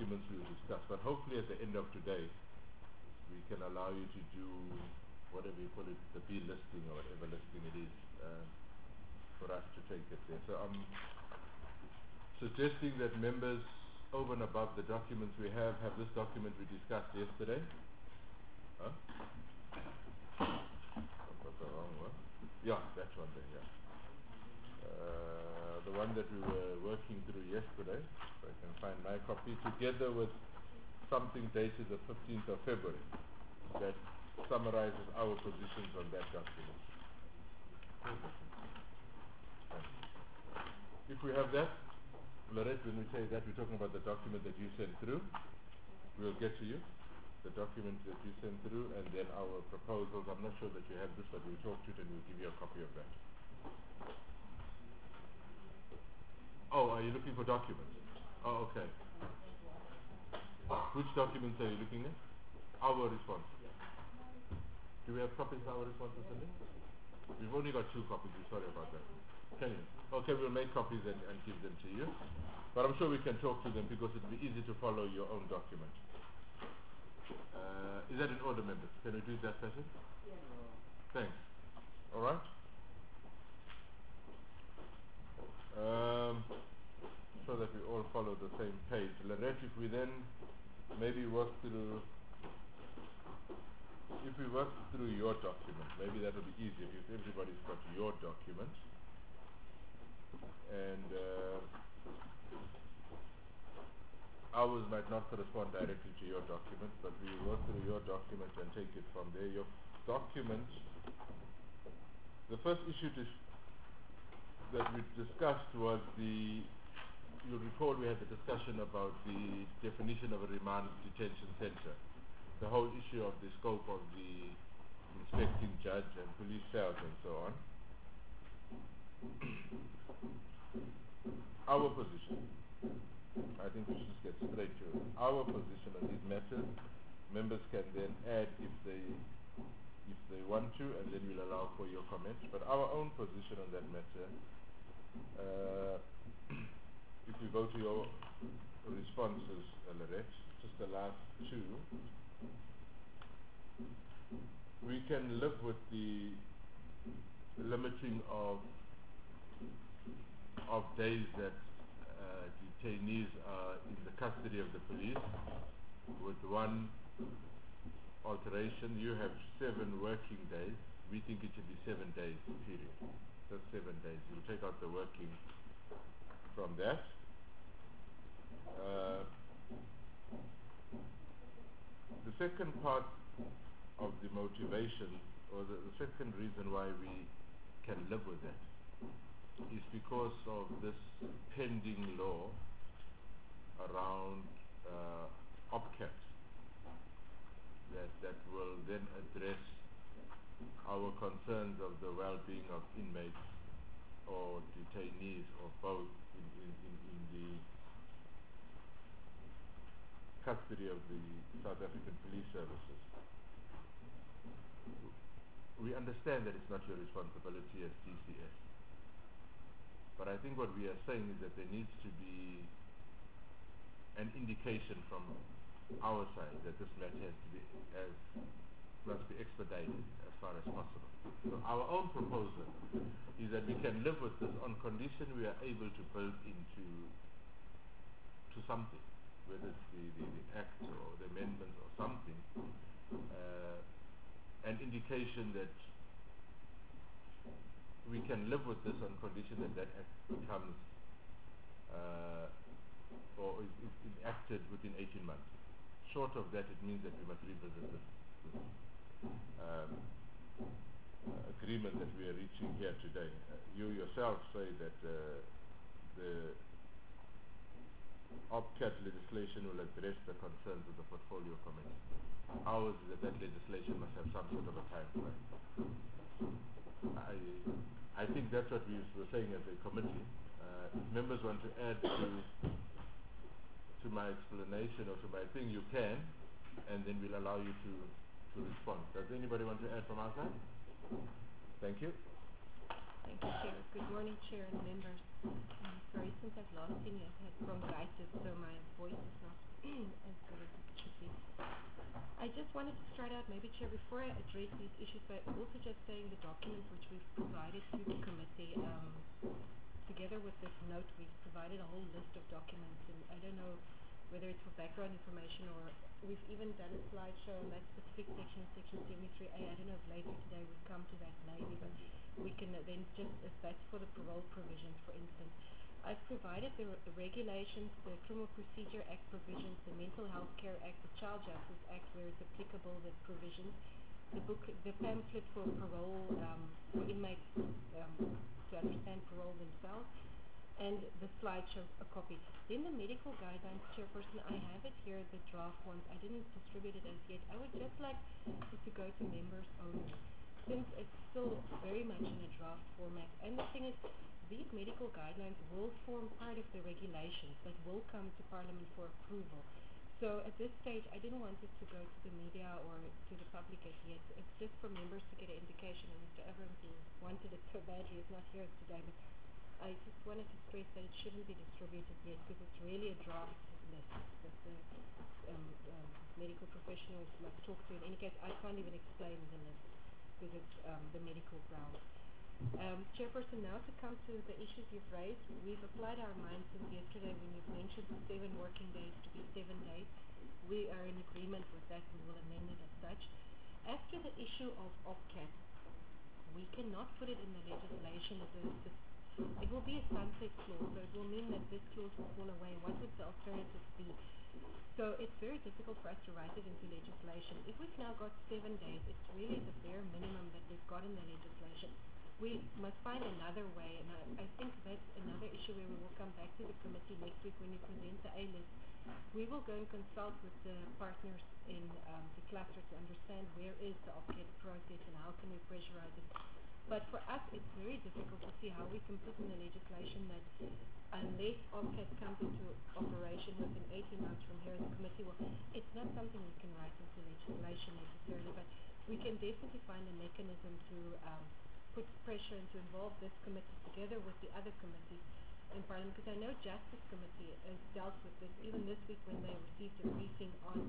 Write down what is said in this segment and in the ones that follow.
documents we will discuss. But hopefully at the end of today, we can allow you to do whatever you call it, the B listing or whatever listing it is, for us to take it there. So I'm suggesting that members, over and above the documents we have this document we discussed yesterday. Huh? I've got the wrong one. Yeah, that one there, yeah. The one that we were working through yesterday, so I can find my copy, together with something dated the 15th of February that summarizes our positions on that document. If we have that, Lorette, when we say that, we're talking about the document that you sent through. We'll get to you, the document that you sent through, and then our proposals. I'm not sure that you have this, but we'll talk to it and we'll give you a copy of that. Oh, are you looking for documents? Oh, okay. Which documents are you looking at? Our response. Do we have copies of our responses in there? We've only got 2 copies. We're sorry about that. Can you? Okay, we'll make copies and give them to you. But I'm sure we can talk to them because it'll be easy to follow your own document. Is that in order, members? Can we do that session? Yeah. Thanks. All right. So that we all follow the same page. Lorette, if we then maybe work through your document, maybe that will be easier if everybody's got your document. And ours might not correspond directly to your document, but we will work through your document and take it from there. Your document, the first issue that we discussed was you'll recall we had the discussion about the definition of a remand detention center, the whole issue of the scope of the inspecting judge and police cells and so on. Our position, I think we should just get straight to it. Our position on these matters, members can then add if they want to, and then we'll allow for your comments. But our own position on that matter, if we go to your responses, Lorette, just the last 2, we can live with the limiting of days that detainees are in the custody of the police, with one alteration. You have 7 working days. We think it should be 7 days, period. Just 7 days. You'll take out the working from that. The second part of the motivation, or the second reason why we can live with that, is because of this pending law around OPCAT that will then address our concerns of the well-being of inmates or detainees or both in the custody of the South African Police Services. We understand that it's not your responsibility as DCS. But I think what we are saying is that there needs to be an indication from our side that this matter must be expedited as far as possible. So our own proposal is that we can live with this on condition we are able to build into something, whether it's the act or the amendment or something, an indication that we can live with this on condition that act becomes or is enacted within 18 months. Short of that, it means that we must revisit this agreement that we are reaching here today. You yourself say that the OPCAT legislation will address the concerns of the portfolio committee. Ours is that legislation must have some sort of a time frame. I think that's what we were saying as a committee. If members want to add to my explanation or to my thing, you can, and then we'll allow you to respond. Does anybody want to add from our side? Thank you. Thank you, Chair. Good morning, Chair and members. Sorry, since I've lost you, I've had bronchitis, so my voice is not wanted to start out, maybe, Chair, before I address these issues, by also just saying the document which we've provided to the committee, together with this note, we've provided a whole list of documents, and I don't know whether it's for background information or we've even done a slideshow on that specific section, section 73A. I don't know if later today we've come to that maybe, but we can then just, if that's for the parole provisions, for instance. I've provided the regulations, the Criminal Procedure Act provisions, the Mental Health Care Act, the Child Justice Act, where it's applicable, the provisions, the book, the pamphlet for parole, for inmates to understand parole themselves, and the slideshow, a copy. Then the medical guidelines, Chairperson, I have it here, the draft ones. I didn't distribute it as yet. I would just like it to go to members only, since it's still very much in a draft format. And the thing is, these medical guidelines will form part of the regulations that will come to Parliament for approval. So at this stage, I didn't want it to go to the media or to the public as yet. It's just for members to get an indication, and Mr. Abrams, who wanted it so badly, is not here today, but I just wanted to stress that it shouldn't be distributed yet, because it's really a draft list that the medical professionals must talk to. In any case, I can't even explain the list, because it's the medical ground. Chairperson, now to come to the issues you've raised, we've applied our minds since yesterday when you've mentioned 7 working days to be 7 days. We are in agreement with that, and we'll amend it as such. As to the issue of OPCAT, we cannot put it in the legislation of it will be a sunset clause, so it will mean that this clause will fall away. What would the alternatives be? So it's very difficult for us to write it into legislation. If we've now got 7 days, it's really the bare minimum that we've got in the legislation. We must find another way, and I think that's another issue where we will come back to the committee next week when you present the A-list. We will go and consult with the partners in the cluster to understand where is the OPCAT process and how can we pressurize it. But for us, it's very difficult to see how we can put in the legislation that unless OPCAT comes into operation within 18 months from here, the committee will, it's not something we can write into legislation necessarily, but we can definitely find a mechanism to put pressure and to involve this committee together with the other committees in Parliament, because I know Justice Committee has dealt with this even this week when they received a briefing on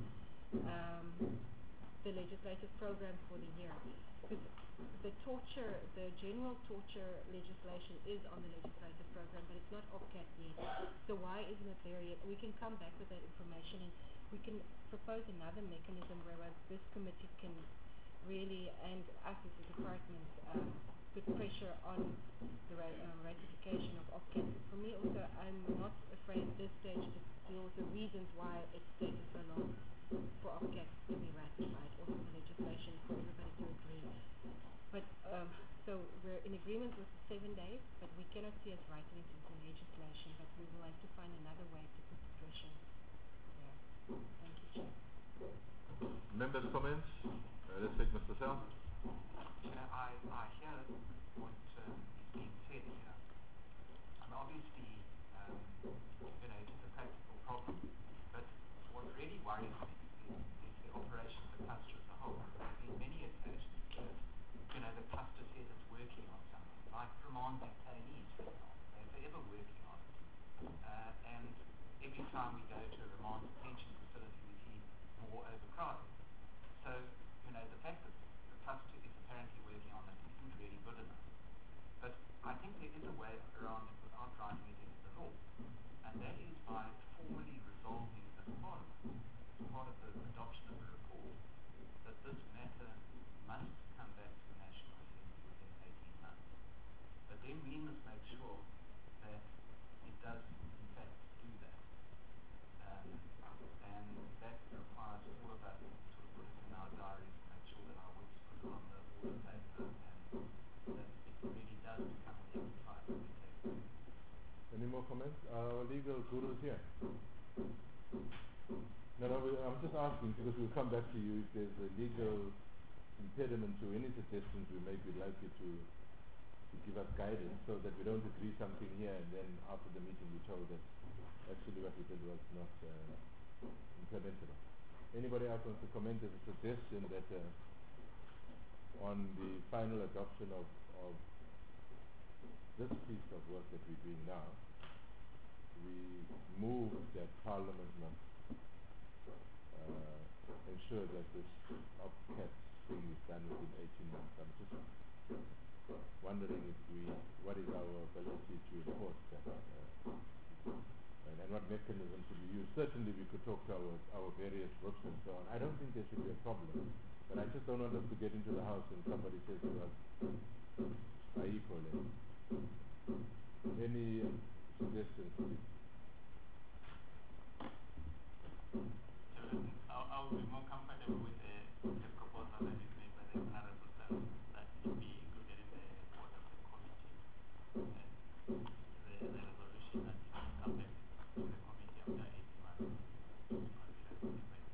the legislative program for the year. Because the general torture legislation is on the legislative program, but it's not OPCAT yet. So why isn't it there yet? We can come back with that information, and we can propose another mechanism where this committee can really, and us as a department, put pressure on the ratification of OPCAT. For me also, I'm not afraid at this stage to deal with the reasons why it's taken so long for OPCAT to be ratified, or for the legislation for everybody to agree. But so we're in agreement with the 7 days, but we cannot see us writing it into legislation, but we will have to find another way to put the pressure there. Thank you, Chair. Members' comments? Let's take Mr. Sell. Chair, I hear what is being said here. And obviously, it's a practical problem. But what really worries me is the operation of the cluster as a whole. There have been many occasions where, the cluster says it's working on something, like remand detainees, for example. They're forever working on it. And every time we go to a remand detention facility, we see more overcrowding. So, the fact that the cluster is apparently working on it isn't really good enough. But I think there is a way around it without writing it into the law. And that is by formally resolving as Parliament, as part of the adoption of the report, that this matter must come back to the National Assembly within 18 months. But then we must make sure that it does, in fact, do that. And that requires all of us to sort of put it in our diaries and make sure that our whips put it on the order paper, and that it really does become an exercise that we take place. Any more comments? Our legal guru is here. No, I'm just asking because we'll come back to you if there's a legal impediment to any suggestions we make. We'd like you to give us guidance so that we don't agree something here and then after the meeting we're told that actually what we did was not implementable. Anybody else wants to comment as a suggestion that on the final adoption of this piece of work that we're doing now, we move that Parliament must ensure that this OPCAT thing is done within 18 months. I'm just wondering what is our ability to enforce that, and what mechanism should we use. Certainly we could talk to our various groups and so on. I don't think there should be a problem, but I just don't want us to get into the house and somebody says to us, "Ayikho le." Any suggestions, please? I would be more comfortable with the proposal that is made by the Honorable Self, that it be included in the report of the committee, and the resolution that come back to the committee after 18 months to consider the debate.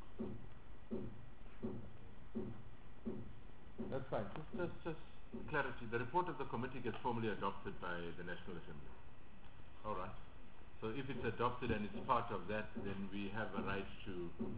That's fine. Just clarity. The report of the committee gets formally adopted by the National Assembly. All right. So if it's adopted and it's part of that, then we have a right to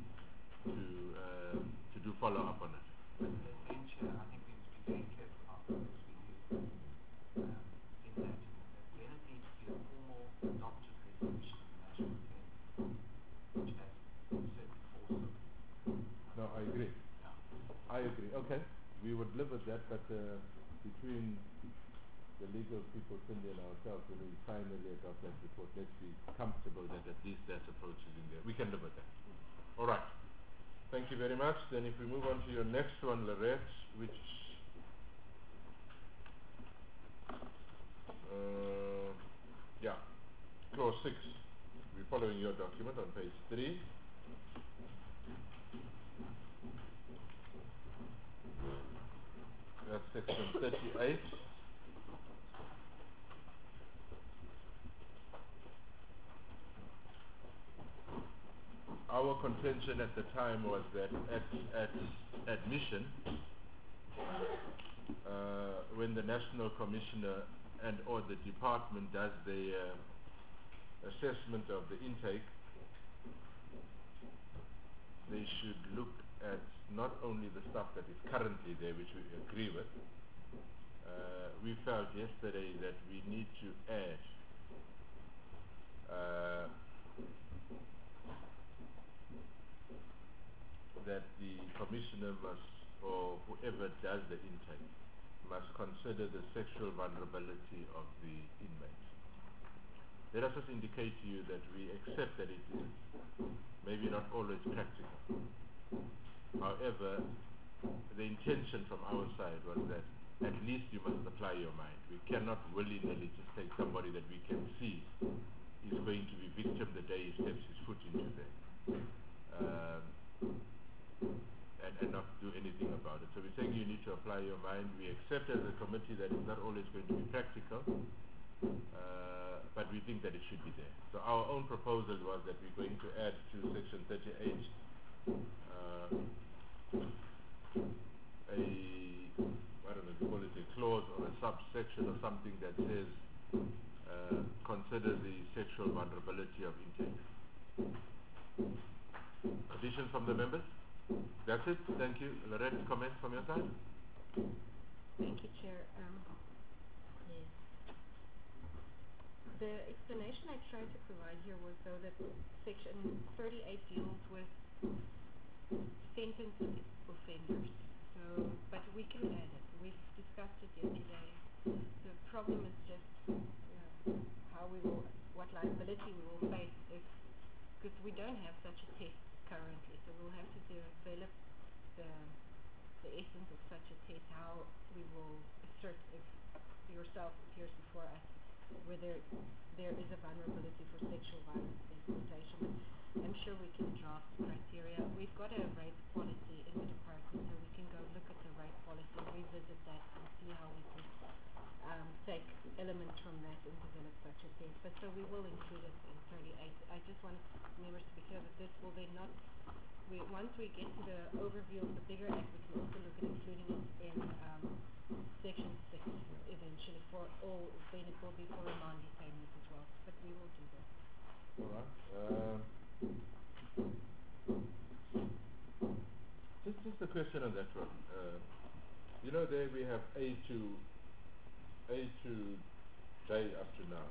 do follow-up on it. Again, Chair, I think we must be very careful how we use in that then it needs to be a formal adopted resolution of the National Assembly, which has certain force. No, I agree. Yeah. I agree. Okay. We would live with that, but between the legal people, Cindy and ourselves, when we finally adopt that report, let's be comfortable that at least that approach is in there. We can live with that. All right. Thank you very much. Then if we move on to your next one, Lorette, which clause 6. We're following your document on page 3. That's section 38. Our contention at the time was that at admission, when the National Commissioner and or the department does the assessment of the intake, they should look at not only the stuff that is currently there, which we agree with. We felt yesterday that we need to add that the commissioner must, or whoever does the intake, must consider the sexual vulnerability of the inmates. Let us just indicate to you that we accept that it is maybe not always practical. However, the intention from our side was that at least you must apply your mind. We cannot willy-nilly just take somebody that we can see is going to be victim the day he steps his foot into there. And not do anything about it. So we're saying you need to apply your mind. We accept as a committee that it's not always going to be practical, but we think that it should be there. So our own proposal was that we're going to add to section 38 a clause or a subsection or something that says consider the sexual vulnerability of intake. Additions from the members? That's it. Thank you. Lorette, comments from your side? Thank you, Chair. Yes. The explanation I tried to provide here was so that section 38 deals with sentenced offenders. So, but we can add it. We've discussed it yesterday. The problem is just what liability we will face because we don't have such a test currently. So we'll have to develop the essence of such a test, how we will assert if yourself appears before us whether there is a vulnerability for sexual violence and exploitation. I'm sure we can draft criteria. We've got a rape policy in the department, so we can go look at the rape policy, revisit that, and see how we can take elements from that and develop such a test. But so we will include it in 38. I just want members to be clear that this will then not. Once we get to the overview of the bigger act, we can also look at including it in section 6 eventually for all. Then it will be for remand detainers as well. But we will do that. All right. Just a question on that one. There we have A to J up to now.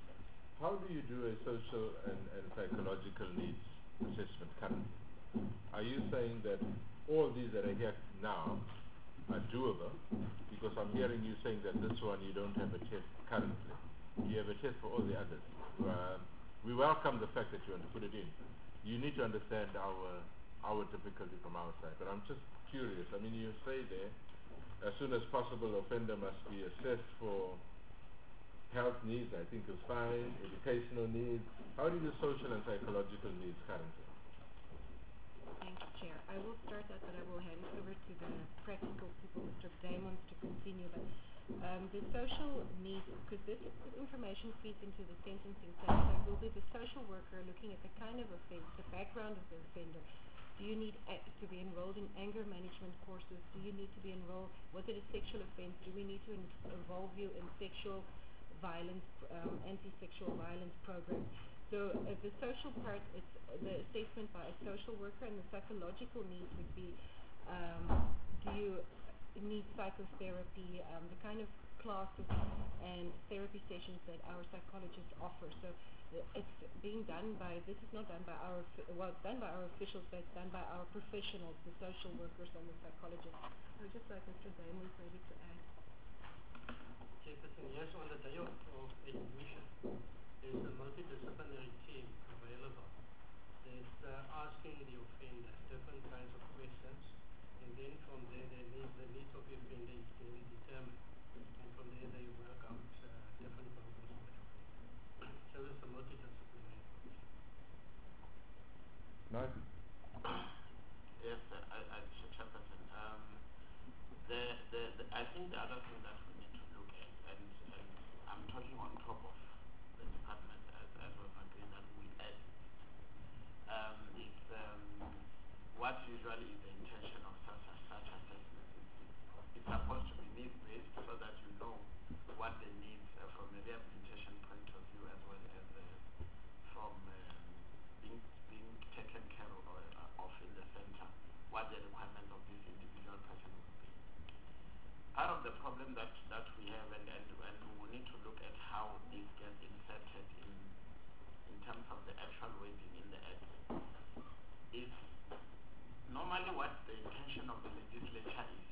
How do you do a social and psychological needs assessment currently? are you saying that all these that are here now are doable? Because I'm hearing you saying that this one you don't have a test currently. You have a test for all the others. We welcome the fact that you want to put it in. You need to understand our difficulty from our side. But I'm just curious. I mean, you say there, as soon as possible, offender must be assessed for health needs, I think is fine, educational needs. How do you do social and psychological needs currently? Thank you, Chair. I will start that, but I will hand over to the practical people, Mr. Damons, to continue. But the social needs, because this information feeds into the sentencing plan, so it will be the social worker looking at the kind of offense, the background of the offender. Do you need to be enrolled in anger management courses? Do you need to be enrolled? Was it a sexual offense? Do we need to involve you in sexual violence, anti-sexual violence programs? So the social part, it's the assessment by a social worker, and the psychological needs would be, do you need psychotherapy, the kind of classes and therapy sessions that our psychologists offer. So it's being done by, this is not done by our, well, it's done by our officials, but it's done by our professionals, the social workers and the psychologists. I would just like Mr. Damons maybe to add. Chairperson, yes, on the day of admission, there's a multidisciplinary team available that's asking the offender different kinds of questions, and then from there the needs of the offender is clearly determined, and from there they work out different programs for the offender. So it's a multidisciplinary approach. Nice. Yes, Chairperson. I think the other thing that we need to look at, and I'm talking on top of the department as was agreed that we add, is what usually is the intention of such assessments. It's supposed to be needs-based so that you know what the needs from a rehabilitation point of view, as well as from being taken care of in the center, what the requirements of this individual person will be. Part of the problem that we have, and we need to look at how this gets inserted in terms of the actual wording in the Act, is normally what the intention of the legislature is,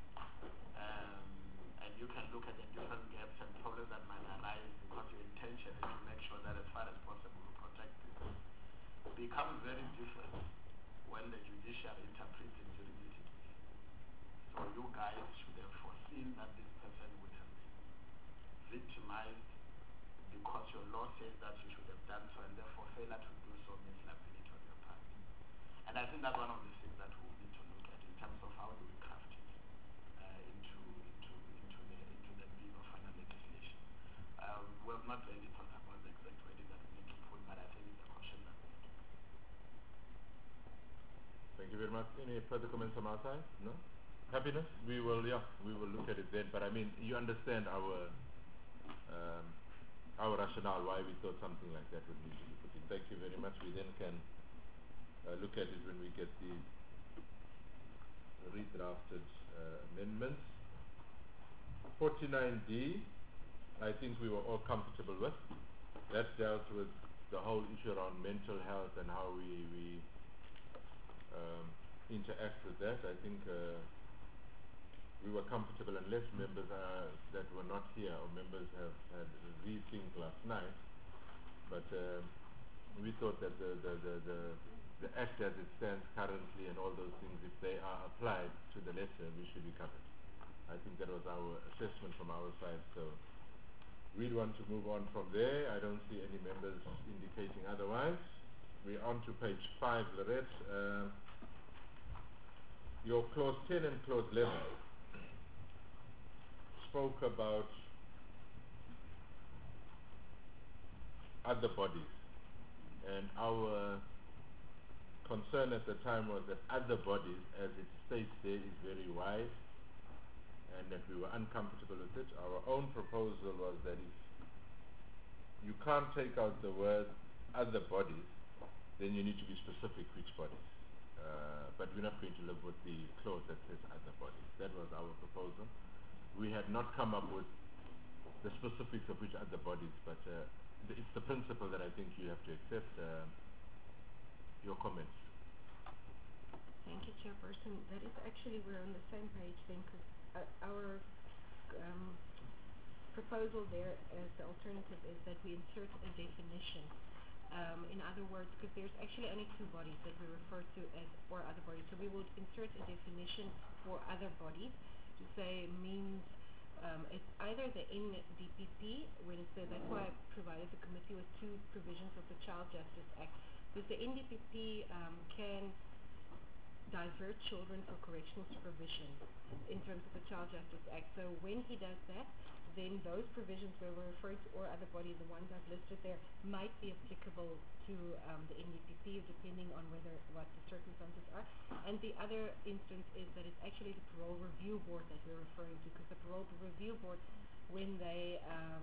and you can look at the different gaps and problems that might arise because your intention is to make sure that as far as possible to protect people, becomes very different when the judiciary interprets it juridically. So you guys should have foreseen that this person would have been victimized because your law says that you should have done so, and therefore failure to do so means liability on your part. And I think that's one of the things that we need to look at in terms of how do we craft it into the bill of final legislation. We have not really thought about the exact wording that we need to put, but I think it's a caution that we need to put. Thank you very much. Any further comments from our side? No? Happiness? We will look at it then. But I mean, you understand our rationale why we thought something like that would need to be put in. Thank you very much. We then can look at it when we get the redrafted amendments. 49D, I think we were all comfortable with. That dealt with the whole issue around mental health and how we interact with that. I think we were comfortable, unless members that were not here or members have had rethink last night. But we thought that the Act as it stands currently and all those things, if they are applied to the letter, we should be covered. I think that was our assessment from our side. So we'd want to move on from there. I don't see any members indicating otherwise. We're on to page 5, Lorette. Your clause 10 and clause 11 spoke about other bodies, and our concern at the time was that other bodies, as it states there, is very wide, and that we were uncomfortable with it. Our own proposal was that if you can't take out the word other bodies, then you need to be specific which bodies. But we're not going to live with the clause that says other bodies. That was our proposal. We had not come up with the specifics of which other bodies, but it's the principle that I think you have to accept. Your comments. Chairperson, that is actually, we're on the same page then, because our proposal there as the alternative is that we insert a definition. In other words, because there's actually only two bodies that we refer to as or other bodies. So we would insert a definition for other bodies to say means it's either the NDPP, when it says, that's why I provided the committee with two provisions of the Child Justice Act, because the NDPP can divert children for correctional supervision in terms of the Child Justice Act. So when he does that, then those provisions where we're referring to or other bodies, the ones I've listed there, might be applicable to the NDPP depending on what the circumstances are. And the other instance is that it's actually the Parole Review Board that we're referring to, because the Parole Review Board, when they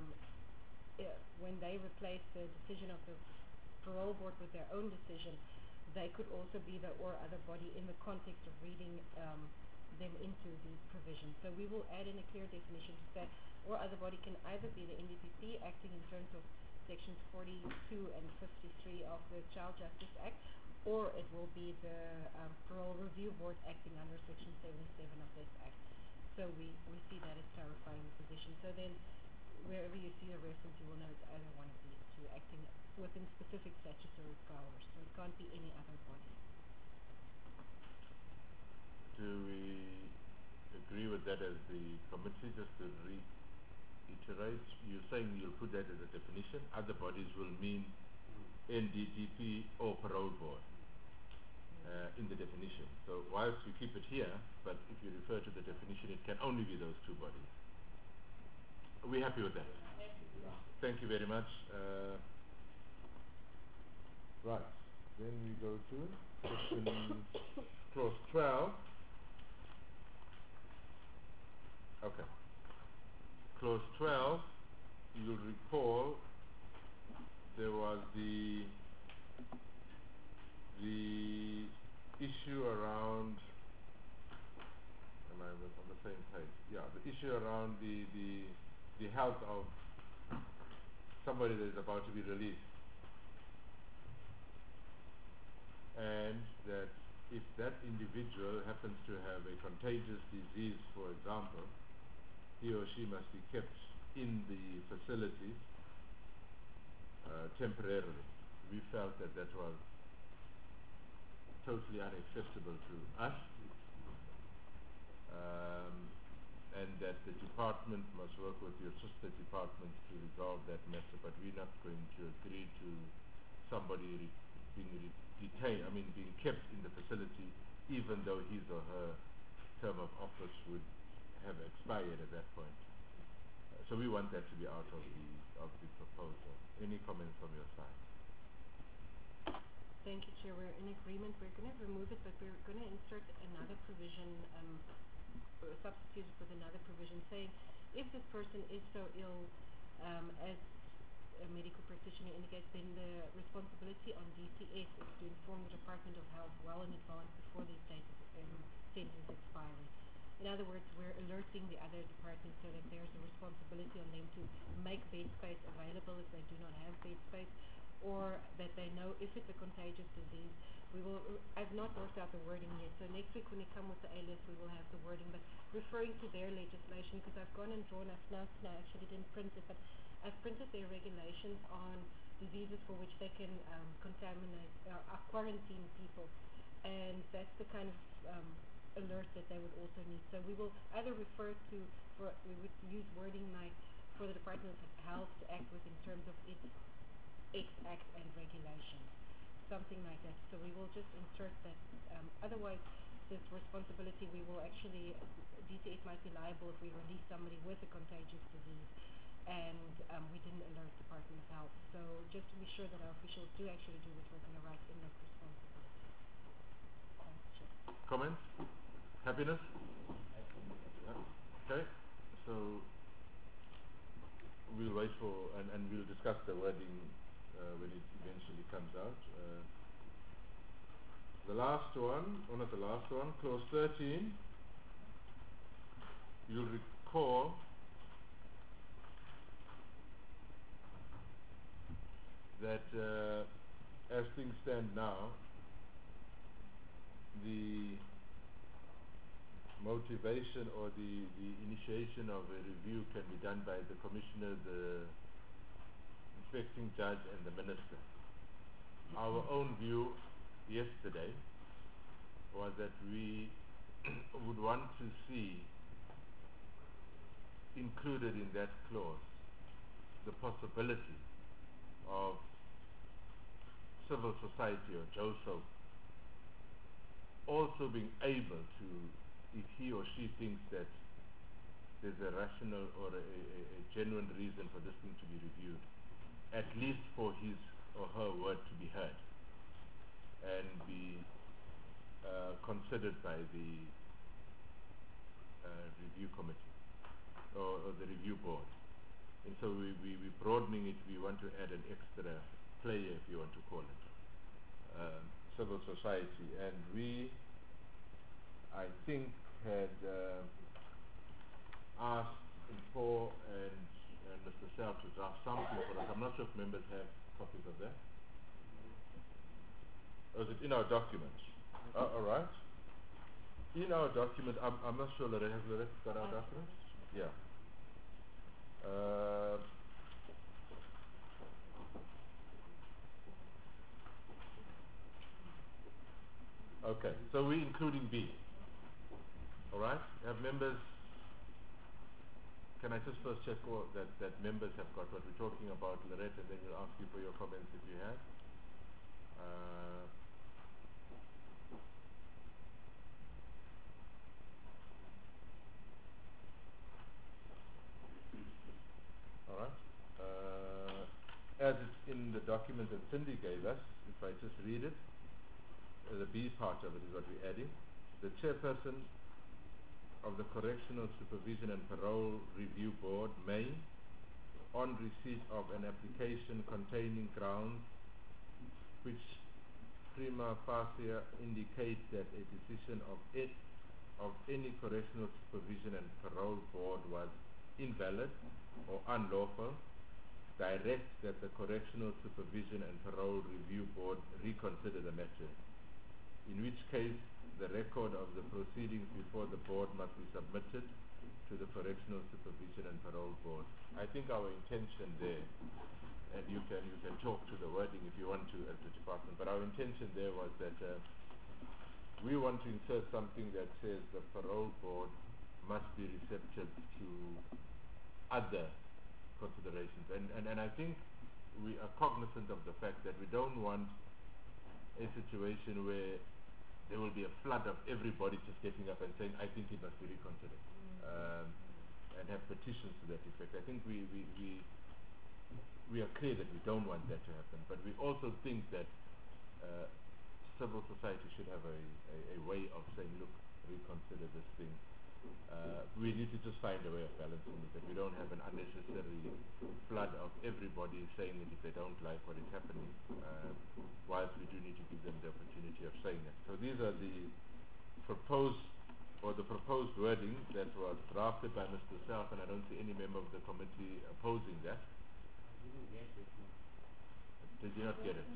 replace the decision of the Parole Board with their own decision, they could also be the or other body in the context of reading them into these provisions. So we will add in a clear definition to say or other body can either be the NDPP acting in terms of sections 42 and 53 of the Child Justice Act, or it will be the Parole Review Board acting under section 77 of this act. So we see that as clarifying the position. So then wherever you see a reference, you will know it's either one of these two acting within specific statutory powers. So it can't be any other body. Do we agree with that as the committee? Just to reiterate, you're saying you'll put that as a definition. Other bodies will mean NDDP or Parole Board in the definition. So whilst you keep it here, but if you refer to the definition, it can only be those two bodies. Are we happy with that? Thank you very much. Right, then we go to section clause 12. Okay. Clause 12, you'll recall there was the issue around, am I on the same page? Yeah, the issue around the health of somebody that is about to be released. And that if that individual happens to have a contagious disease, for example, he or she must be kept in the facility temporarily. We felt that that was totally unacceptable to us, and that the department must work with your sister departments to resolve that matter, but we're not going to agree to somebody being kept in the facility even though his or her term of office would have expired at that point. So we want that to be out of the proposal. Any comments from your side? Thank you, Chair. We're in agreement. We're going to remove it, but we're going to insert another provision, or substitute it with another provision saying if this person is so ill, as a medical practitioner indicates, then the responsibility on DCS is to inform the Department of Health well in advance before the date of sentence expiry. In other words, we're alerting the other departments so that there's a responsibility on them to make bed space available if they do not have bed space, or that they know if it's a contagious disease. I've not worked out the wording yet, so next week when we come with the A-list we will have the wording, but referring to their legislation, because I've gone and drawn up now, I actually didn't print it, but I've printed their regulations on diseases for which they can contaminate, quarantine people, and that's the kind of alert that they would also need. So we will either refer to, we would use wording like for the Department of Health to act with in terms of its Act and regulations, something like that. So we will just insert that. Otherwise, this responsibility, we will actually, DCS might be liable if we release somebody with a contagious disease and we didn't alert the Department of Health. So just to be sure that our officials do actually do what we're going to write in that responsibility. Thanks, Chair. Comments? Happiness? Okay, so we'll wait for, and we'll discuss the wording when it eventually comes out. The last one, or not the last one, clause 13, you'll recall that as things stand now, the motivation or the initiation of a review can be done by the commissioner, the inspecting judge and the minister. Our own view yesterday was that we would want to see included in that clause the possibility of civil society or JOSO also being able to, if he or she thinks that there's a rational or a genuine reason for this thing to be reviewed, at least for his or her word to be heard and be considered by the review committee or the review board. And so we're broadening it. We want to add an extra player, if you want to call it, civil society. And we, I think, had asked Paul and Mr. Self to draft something for us. I'm not sure if members have copies of that. Or is it in our documents? All right. In our document, I'm not sure, Loretta, has Loretta got our documents? Yeah. Okay, so we're including B. All right. Have members? Can I just first check that members have got what we're talking about, Loretta, and then we'll ask you for your comments if you have. All right. As it's in the document that Cindy gave us, if I just read it, the B part of it is what we're adding. The chairperson of the Correctional Supervision and Parole Review Board may, on receipt of an application containing grounds which prima facie indicate that a decision of any Correctional Supervision and Parole Board was invalid or unlawful, direct that the Correctional Supervision and Parole Review Board reconsider the matter, in which case the record of the proceedings before the board must be submitted to the Correctional Supervision and Parole Board. I think our intention there, and you can talk to the wording if you want to as the department, but our intention there was that we want to insert something that says the Parole Board must be receptive to other considerations, and I think we are cognizant of the fact that we don't want a situation where there will be a flood of everybody just getting up and saying, I think it must be reconsidered, and have petitions to that effect. I think we are clear that we don't want that to happen, but we also think that civil society should have a way of saying, look, reconsider this thing. We need to just find a way of balancing it, that we don't have an unnecessary flood of everybody saying it if they don't like what is happening, whilst we do need to give them the opportunity of saying it. So these are the proposed wording that was drafted by Mr. Self, and I don't see any member of the committee opposing that. Did you not get it?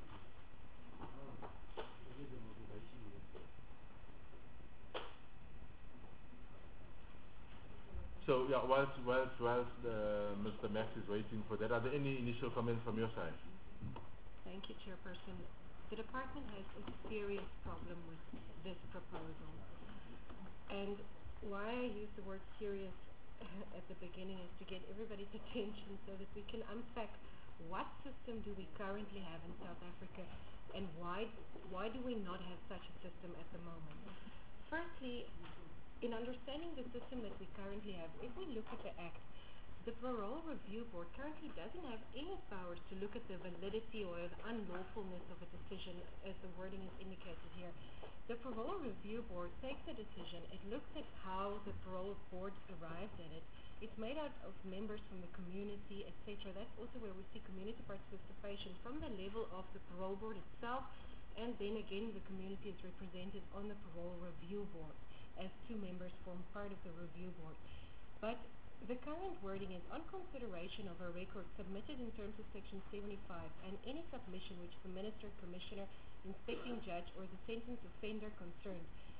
So yeah, whilst Mr. Max is waiting for that, are there any initial comments from your side? Thank you, Chairperson. The department has a serious problem with this proposal. And why I use the word serious at the beginning is to get everybody's attention so that we can unpack what system do we currently have in South Africa and why do we not have such a system at the moment. Firstly, in understanding the system that we currently have, if we look at the Act, the Parole Review Board currently doesn't have any powers to look at the validity or the unlawfulness of a decision, as the wording is indicated here. The Parole Review Board takes a decision, it looks at how the Parole Board arrived at it, it's made out of members from the community, etc. That's also where we see community participation from the level of the Parole Board itself, and then again the community is represented on the Parole Review Board, as two members form part of the review board. But the current wording is on consideration of a record submitted in terms of Section 75 and any submission which the Minister, Commissioner, Inspecting Judge or the sentenced offender concerned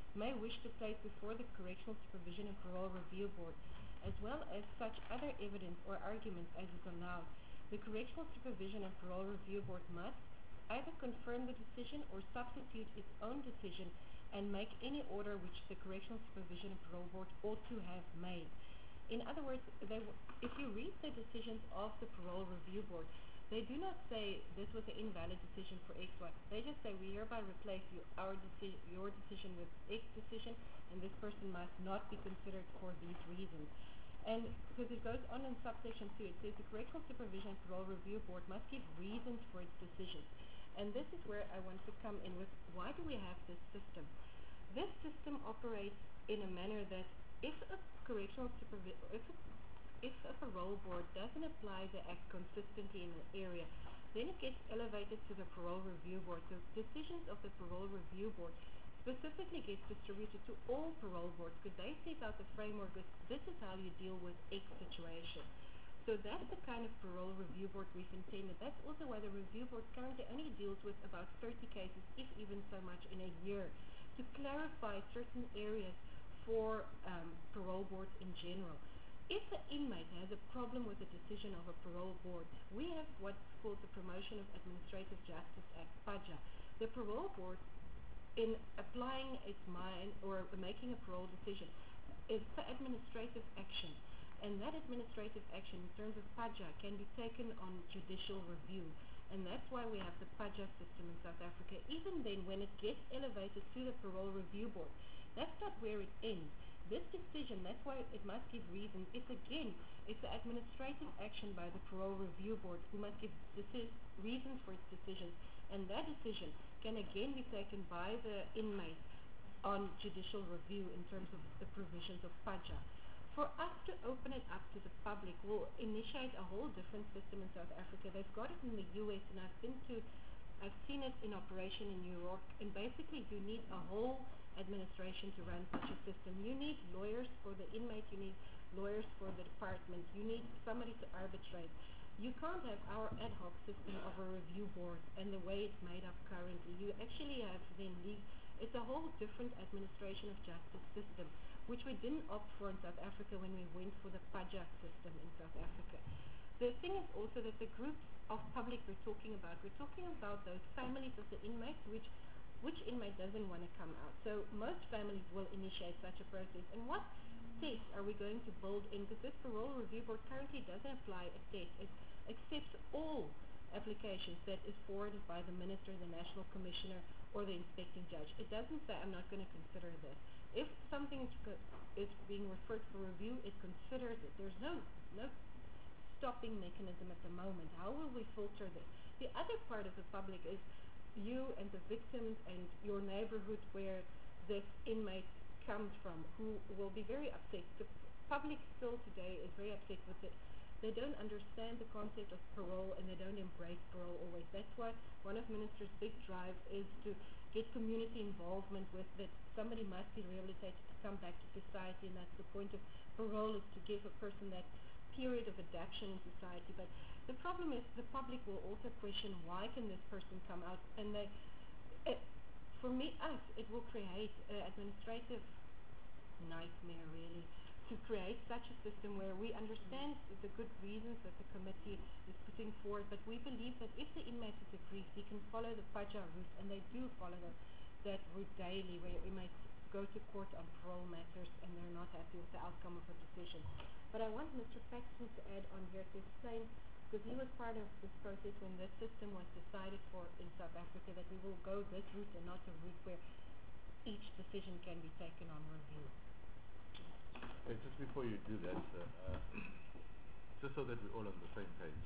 may wish to place before the Correctional Supervision and Parole Review Board, as well as such other evidence or arguments as is allowed, the Correctional Supervision and Parole Review Board must either confirm the decision or substitute its own decision and make any order which the Correctional Supervision and Parole Board ought to have made. In other words, if you read the decisions of the Parole Review Board, they do not say this was an invalid decision for X, Y. They just say we hereby replace your decision with X decision, and this person must not be considered for these reasons. And because it goes on in subsection 2, it says the Correctional Supervision and Parole Review Board must give reasons for its decisions. And this is where I want to come in with why do we have this system? This system operates in a manner that if a parole board doesn't apply the act consistently in an area, then it gets elevated to the Parole Review Board. So decisions of the Parole Review Board specifically gets distributed to all parole boards because they set out the framework of this is how you deal with X situation. So that's the kind of Parole Review Board we've intended. That's also why the Review Board currently only deals with about 30 cases, if even so much, in a year, to clarify certain areas for parole boards in general. If an inmate has a problem with the decision of a parole board, we have what's called the Promotion of Administrative Justice Act, PAJA. The parole board, in applying its mind or making a parole decision, is for administrative action. And that administrative action in terms of PAJA can be taken on judicial review. And that's why we have the PAJA system in South Africa. Even then, when it gets elevated to the Parole Review Board, that's not where it ends. This decision, that's why it must give reasons. It's an administrative action by the Parole Review Board who must give reasons for its decisions. And that decision can again be taken by the inmate on judicial review in terms of the provisions of PAJA. For us to open it up to the public will initiate a whole different system in South Africa. They've got it in the US, and I've seen it in operation in New York, and basically you need a whole administration to run such a system. You need lawyers for the inmate, you need lawyers for the department, you need somebody to arbitrate. You can't have our ad hoc system of a review board and the way it's made up currently. You actually have then it's a whole different administration of justice system, which we didn't opt for in South Africa when we went for the PAJA system in South Africa. The thing is also that the groups of public we're talking about those families of the inmates, which inmate doesn't want to come out. So most families will initiate such a process. And what test are we going to build in? Because this Parole Review Board currently doesn't apply a test. It accepts all applications that is forwarded by the minister, the national commissioner, or the inspecting judge. It doesn't say, I'm not going to consider this. If something is being referred for review, it considers it. There's no stopping mechanism at the moment. How will we filter this? The other part of the public is you and the victims and your neighborhood where this inmate comes from, who will be very upset. The public still today is very upset with it. They don't understand the concept of parole, and they don't embrace parole always. That's why one of Minister's big drives is to get community involvement with that somebody must be rehabilitated to come back to society, and that's the point of parole, is to give a person that period of adaptation in society. But the problem is the public will also question, why can this person come out? And for us, it will create an administrative nightmare, really, to create such a system where we understand the good reasons that the committee is putting forward, but we believe that if the inmate is aggrieved, he can follow the PAJA route, and they do follow that route daily, where inmates go to court on parole matters and they're not happy with the outcome of a decision. But I want Mr. Paxton to add on here to explain, because he was part of this process when this system was decided for in South Africa, that we will go this route and not a route where each decision can be taken on review. Just before you do that, just so that we're all on the same page,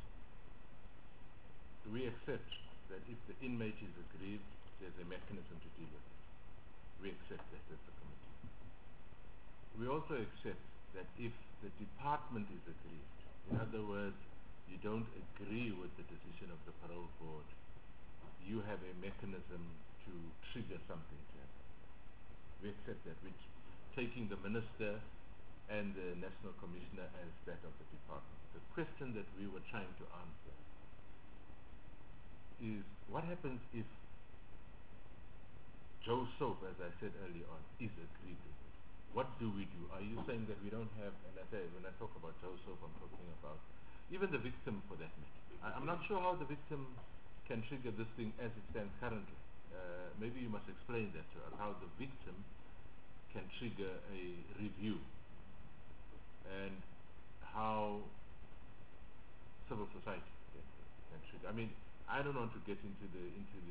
we accept that if the inmate is aggrieved, there's a mechanism to deal with it. We accept that as a committee. We also accept that if the department is aggrieved, in other words, you don't agree with the decision of the parole board, you have a mechanism to trigger something to happen. We accept that, which taking the minister and the national commissioner as that of the department. The question that we were trying to answer is, what happens if Joe Soap, as I said earlier on, is aggrieved with it. What do we do? Are you saying that we don't have, and I say, when I talk about Joe Soap, I'm talking about even the victim for that matter. I'm not sure how the victim can trigger this thing as it stands currently. Maybe you must explain that to us, how the victim can trigger a review and how civil society can trigger. I mean, I don't want to get into the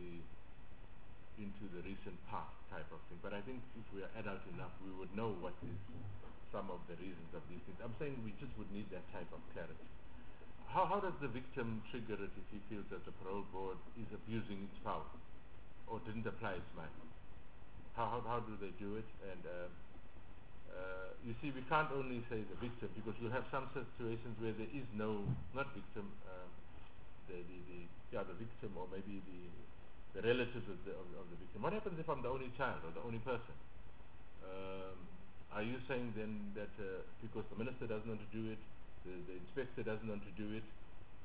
recent past type of thing, but I think if we are adult enough, we would know what is some of the reasons of these things. I'm saying we just would need that type of clarity. How does the victim trigger it if he feels that the parole board is abusing its power or didn't apply its mind? How do they do it? And you see, we can't only say the victim, because you have some situations where there is not victim, the victim, or maybe the relatives of the victim. What happens if I'm the only child or the only person? Are you saying then that because the minister doesn't want to do it, the inspector doesn't want to do it,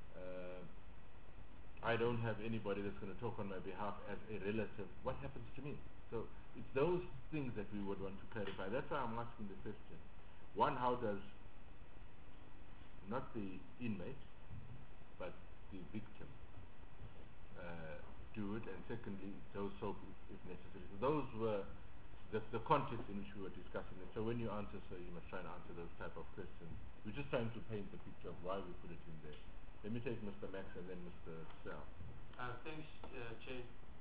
I don't have anybody that's going to talk on my behalf as a relative? What happens to me? So it's those things that we would want to clarify. That's why I'm asking the question. One, how does not the inmate but the victim do it? And secondly, those soap if necessary. So those were the context in which we were discussing it. So when you answer, sir, you must try and answer those type of questions. We're just trying to paint the picture of why we put it in there. Let me take Mr. Max and then Mr. Sal. Thanks, Chair.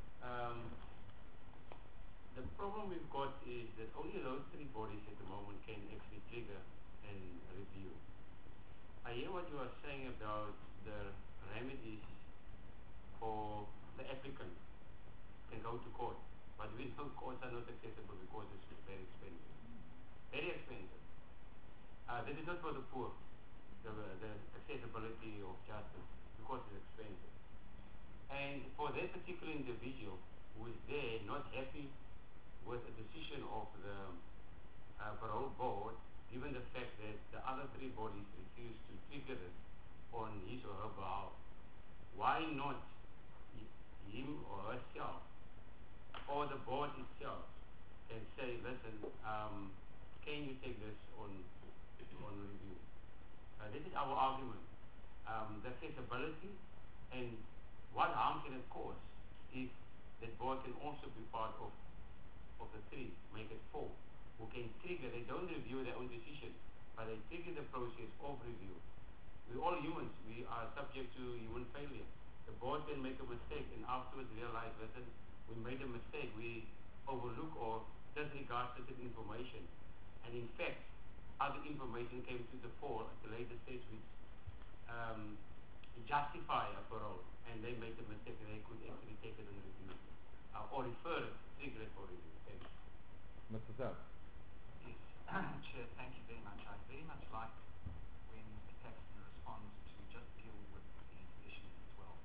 The problem we've got is that only those three bodies at the moment can actually trigger and review. I hear what you are saying about the remedies for the applicant can go to court, but we know courts are not accessible because it's very expensive. Very expensive. This is not for the poor, the accessibility of justice, because it's expensive. And for that particular individual who is there not happy with a decision of the parole board, given the fact that the other three bodies refuse to trigger it on his or her behalf, why not him or herself or the board itself can say, listen, can you take this on review? This is our argument. The accessibility and what harm can it cause if that board can also be part of the three, make it four, who can trigger. They don't review their own decision, but they trigger the process of review. We're all humans. We are subject to human failure. The board can make a mistake and afterwards realize, listen, we made a mistake. We overlook or disregard certain information. And in fact, other information came to the fore at the later stage which justify a parole, and they made the mistake and they could actually take it and review it, or refer it, trigger it for review. Thank you. Mr. Sal. Yes, Chair, thank you very much. I'd very much like when Mr. Paxton responds to just deal with these issues as well.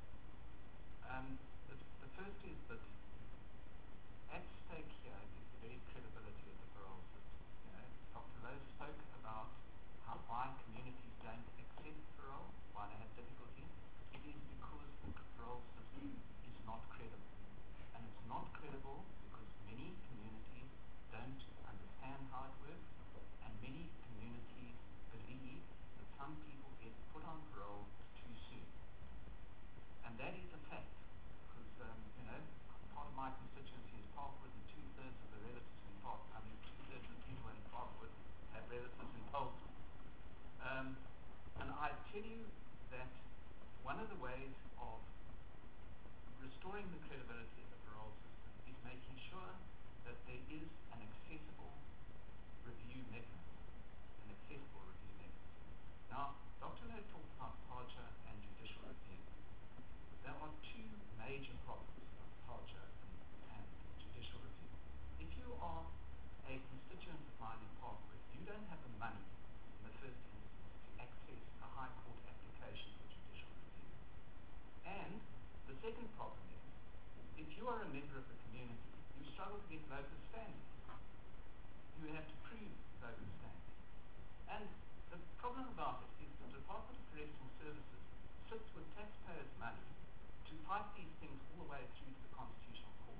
The first is that at stake here is the very credibility of the parole system. You know, Dr. Lowe spoke about why communities don't accept parole, why they have difficulty. It is because the parole system is not credible. And it's not credible because many communities don't understand how it works, and many communities believe that some people get put on parole too soon. And that is a fact, because, part of my constituency is Parkwood, and two-thirds of the relatives in two-thirds of the people in Parkwood have relatives in Bolton. And I tell you that one of the ways of restoring the credibility of the parole system is making sure that there is an accessible review mechanism. Now, Dr. Lowe talked about departure and judicial review. There are two major problems of departure and judicial review. If you are a constituent of mine in Parkwood, you don't have the money in the first instance to access a High Court application for judicial review. And the second problem is, if you are a member of the community, you struggle to get local standing. You have to prove local standing. And the problem about it is the Department of Correctional Services sits with taxpayers' money to fight these things all the way through to the Constitutional Court.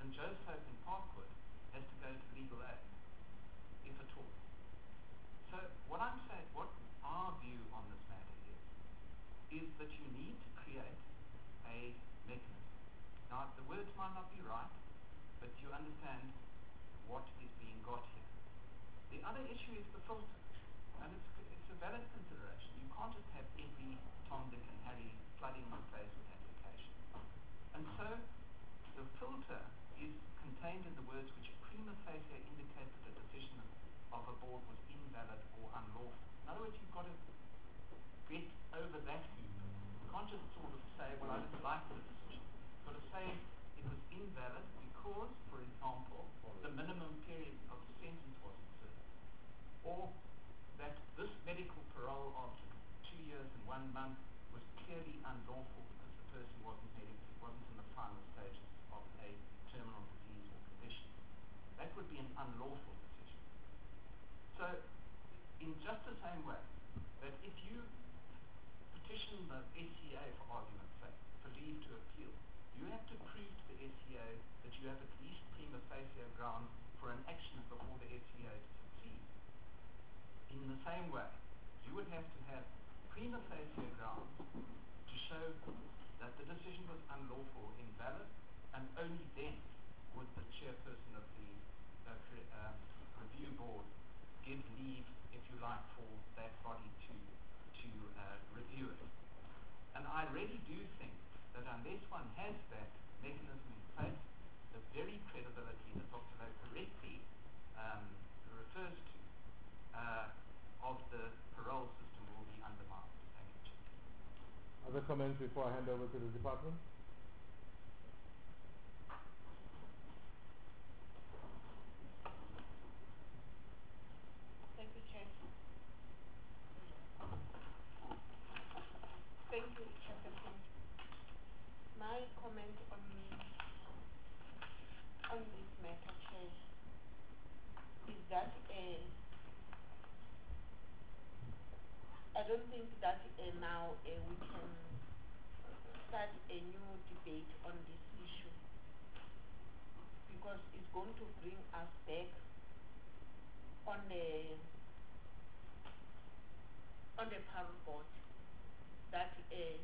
and Joe Soap in Parkwood has to go to legal aid, if at all. So what I'm saying, what our view on this matter is that you need to create a mechanism. Now, the words might not be right, but you understand what is being got here. The other issue is the filter, and it's a valid consideration. You can't just have every Tom, Dick, and Harry flooding the place with applications. And so the filter is contained in the words which prima facie indicate that a decision of a board was invalid or unlawful. In other words, you've got to get over that hoop. You can't just sort of say, well, I didn't like the decision. You've got to say it was invalid because, for example, the minimum period of the sentence wasn't served, or that this medical parole of 2 years and 1 month was clearly unlawful because the person wasn't in the final stages of a terminal disease or condition. That would be an unlawful decision. So, in just the same way that if you petition the SCA, for argument's sake, for leave to appeal, you have to prove to the SCA that you have at least prima facie ground for an action before the SCA to succeed. In the same way, you would have to have prima facie grounds to show that the decision was unlawful, invalid, and only then would the chairperson of the review board give leave, if you like, for that body to review it. And I really do think that unless one has that mechanism in place, the very credibility that Dr. Lowe correctly refers to of the parole system will be undermined. Thank you, Chair. Other comments before I hand over to the department? Thank you, Chair. Thank you, Chairperson. My comment on this matter, Chair, is that I don't think that now we can start a new debate on this issue, because it's going to bring us back on the parole board. That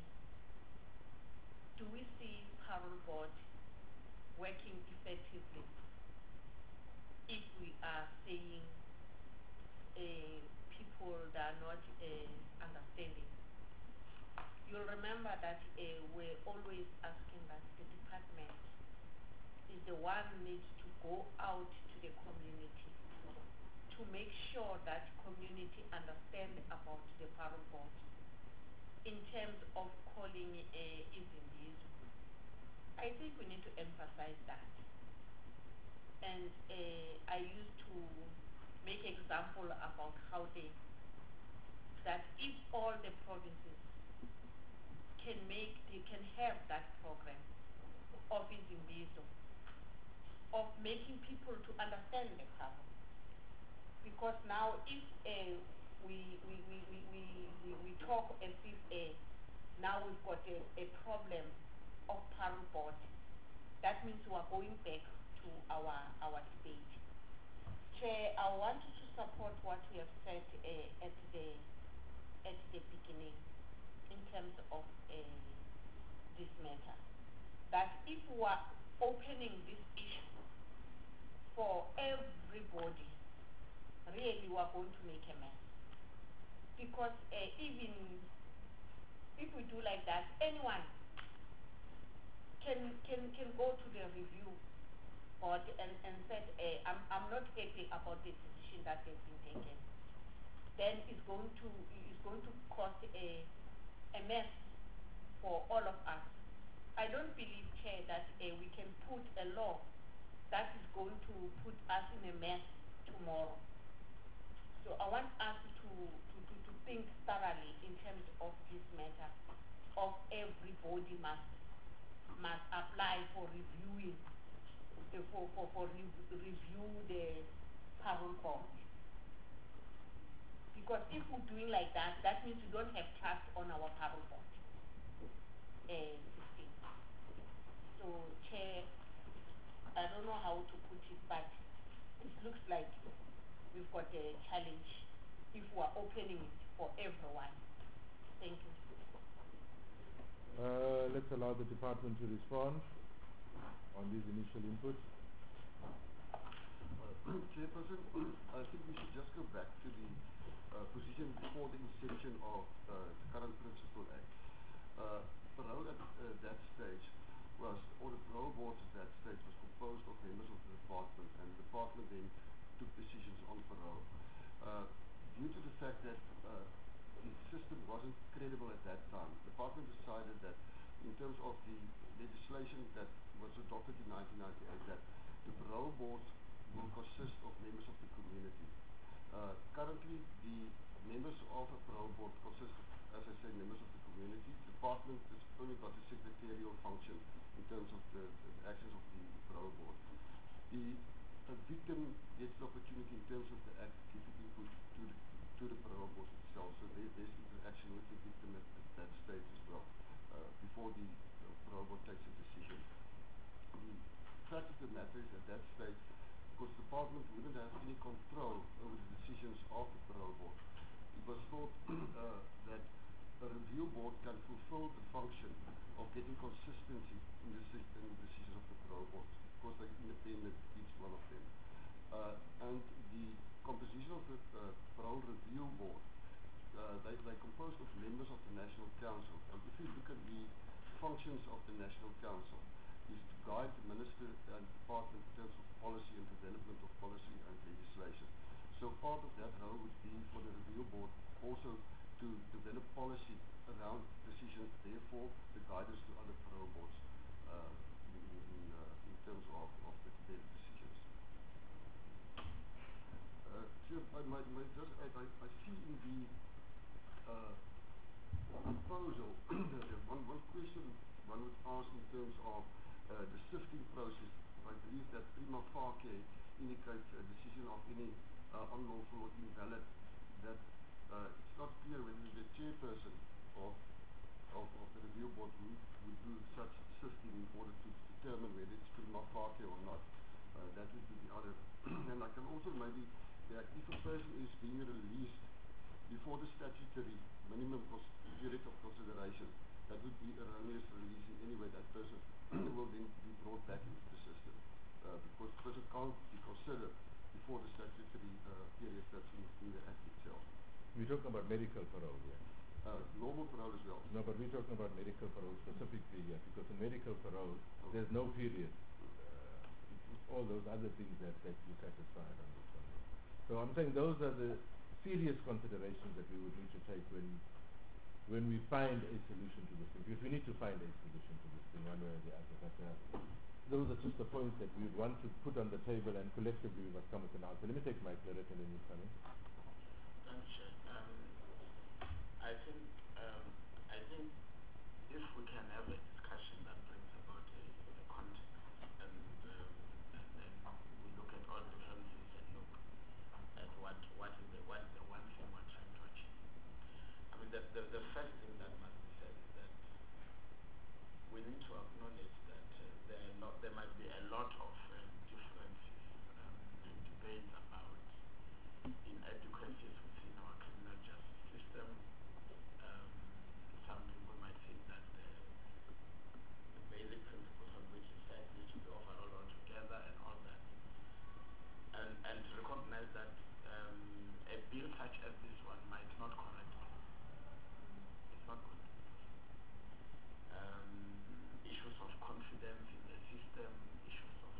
do we see parole board working effectively if we are saying people that are not understanding? You'll remember that we're always asking that the department is the one who needs to go out to the community to make sure that community understand about the parole board in terms of calling Izimbizo. I think we need to emphasize that. And I used to make example about how that if all the provinces can have that program of Izimbizo, of making people to understand the problem. Because now if we talk as if now we've got a problem of parole board, that means we are going back to our debate. Chair, I want to support what we have said at the beginning in terms of this matter. That if we are opening this issue for everybody, really we are going to make a mess. Because even if we do like that, anyone can go to the review board and said, I'm not happy about the decision that has been taken. Then it's going to cause a mess for all of us. I don't believe, Chair, that we can put a law that is going to put us in a mess tomorrow. So I want us to think thoroughly in terms of this matter, of everybody must apply for reviewing review the parole board. Because if we're doing like that, that means we don't have trust on our parole board system. So, Chair, I don't know how to put it, but it looks like we've got a challenge if we're opening it for everyone. Thank you. Let's allow the department to respond on these initial inputs. Chairperson, I think we should just go back to the position before the inception of the current Principal Act. Parole at that stage was, or the parole board at that stage was composed of members of the department, and the department then took decisions on parole. Due to the fact that the system wasn't credible at that time, the department decided that in terms of the legislation that was adopted in 1998, that the parole board will consist of members of the community. Currently, the members of a parole board consist of, as I said, members of the community. The department has only got a secretarial function in terms of the actions of the parole board. A victim gets the opportunity in terms of the act to give input to the parole board itself. So there's interaction with the victim at that stage as well, before the parole board takes a decision. The fact of the matter is at that stage, because the department wouldn't have any control over the decisions of the parole board, it was thought that a review board can fulfill the function of getting consistency in the decisions of the parole board, because they're independent, each one of them. And the composition of the parole review board, they're composed of members of the National Council. And if you look at the functions of the National Council, is to guide the Minister and Department in terms of policy and development of policy and legislation. So part of that role would be for the review board also to develop policy around decisions, therefore the guidance to other parole boards in terms of their decisions. Sure, I see in the proposal one question one would ask in terms of the sifting process. I believe that prima facie indicates a decision of any unlawful or invalid, that it's not clear whether the chairperson of the review board would do such sifting in order to determine whether it's prima facie or not. That would be the other. And I can also maybe, that if a person is being released before the statutory minimum period of consideration, that would be erroneous release in any way. That person will then be brought back into the system, because the person can't be considered before the statutory period that's in the Act itself. We're talking about medical parole here. Normal parole as well. No, but we're talking about medical parole specifically here, because in medical parole, there's no period. It's all those other things that you satisfied on this one. So I'm saying those are the serious considerations that we would need to take when we find a solution to this thing. Because we need to find a solution to this thing one way or the other. But those are just the points that we would want to put on the table, and collectively we must come with an answer. Let me take Mike Leret and then you come in. Thanks, Chair. I think if we can have a discussion that brings about a context, and then we look at all differences and look at what is the one thing we're trying to achieve. I mean, the first thing that must be said is that we need to acknowledge that there might be a lot of differences and debates about inadequacies within our criminal justice system. Some people might think that the basic principles on which it's set need to be overhauled altogether and all that. And to recognize that a bill such as this one might not correct this. It's not going to be possible. Issues of confidence in the system, issues of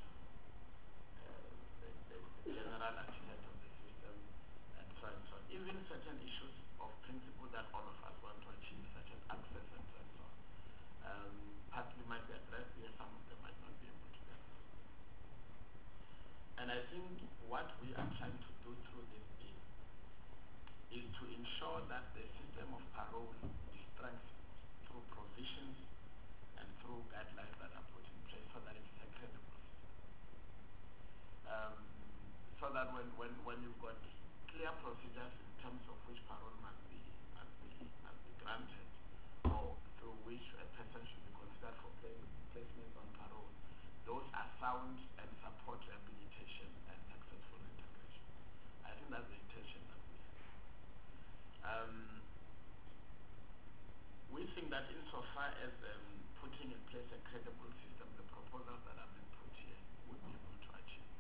the general attitude of the system, and so on. Even certain issues of principle that all of us want to achieve, such as access and so on. Partly might be addressed here, some of them might not be able to be addressed. And I think what we are trying to do through this bill is to ensure that the system of parole is strengthened through provisions and through guidelines that are put in place so that it is a credible system. So that when you've got clear procedures in terms of which parole must be granted, or through which a person should be considered for placement on parole, those are sound and support rehabilitation and successful integration. I think that's the intention that we have. We think that insofar as putting in place a credible system, the proposals that have been put here will be able to achieve.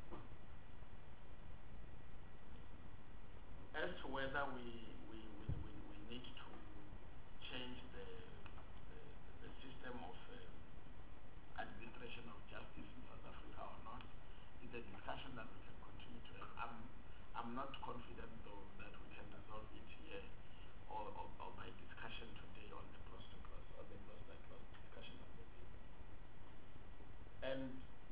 As to whether we need to change the system of administration of justice in South Africa or not, is a discussion that we can continue to have. I'm not confident though that we can resolve it here or by discussion today on the clause to clause or the clause by clause discussion of the bill. And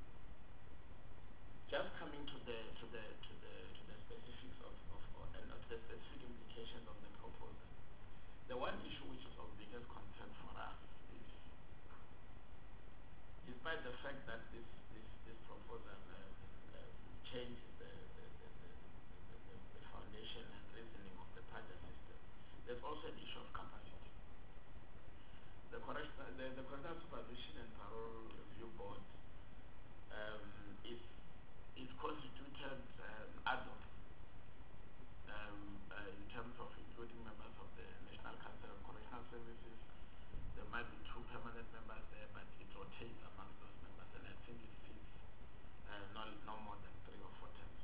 just coming to the specifics of and the specific implications of the proposal. The one issue which is of biggest concern for us is, despite the fact that this proposal changes the foundation and reasoning of the PAJA system, there's also an issue of capacity. The Correctional Supervision and Parole Review Board is constituted ad hoc in terms of including members of the National Council of Correctional Services. There might be 2 permanent members there, but it rotates amongst those members, and I think it sits no more than 3 or 4 times.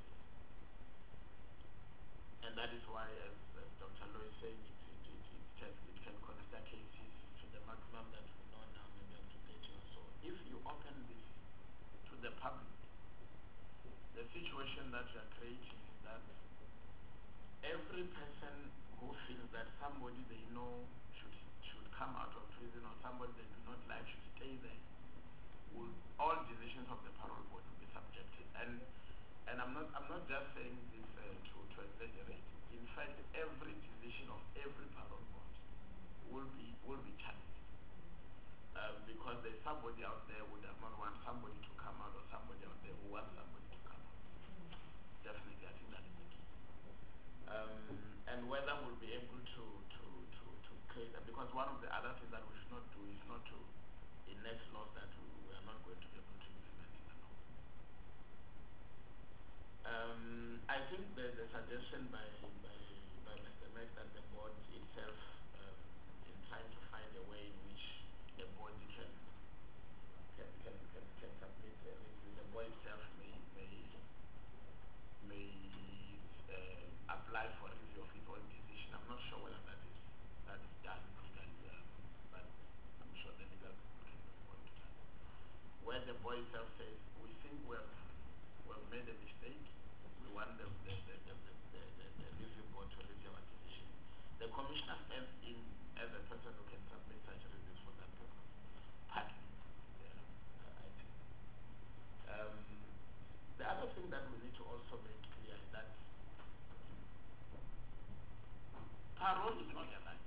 And that is why, as Dr. Loy is saying, it can consider cases to the maximum that we know now, maybe up to 30 or so. If you open this to the public, the situation that you are creating is that every person who feels that somebody they know should come out of prison or somebody they do not like should stay there, all decisions of the parole board will be subjected. And I'm not just saying this to exaggerate. In fact, every decision of every parole board will be challenged because there's somebody out there who does not want somebody to come out, or somebody out there who wants somebody to come out. Definitely, I think that is the key. And whether we'll be able to create that, because one of the other things that we should not do is not to enact laws that we are not going to be able to implement in the law. I think the suggestion by Mr. Max that the board itself, in trying to find a way in which the body can submit a review, the board itself may apply for review of its own decision. I'm not sure whether that is done legally, but I'm sure the legal people can respond to that. Where the board itself says, we think we've made a mistake, we want the review board to review our decision. The commissioner stands in as a person who can submit such reviews for that purpose. Partly, I think. The other thing that we need to also make clear is that parole is not a right.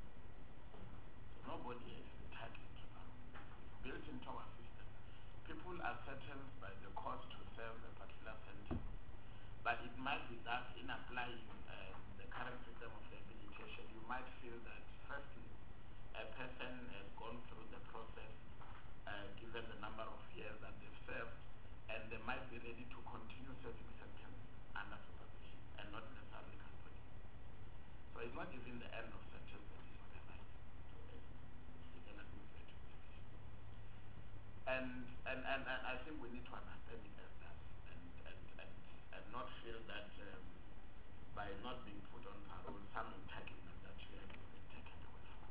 Nobody is entitled to parole. It's built into our system. People are sentenced by the court to serve a particular sentence. But it might be that in applying the current system of rehabilitation, you might feel that, firstly, a person has gone through the process, given the number of years that they've served, and they might be ready to continue serving sentence under supervision and not necessarily custody. So it's not even the end of sentence that is not a right. So it's an administrative decision. And I think we need to understand it as that, and not feel that by not being put on parole, some entitlement that you have been taken away from.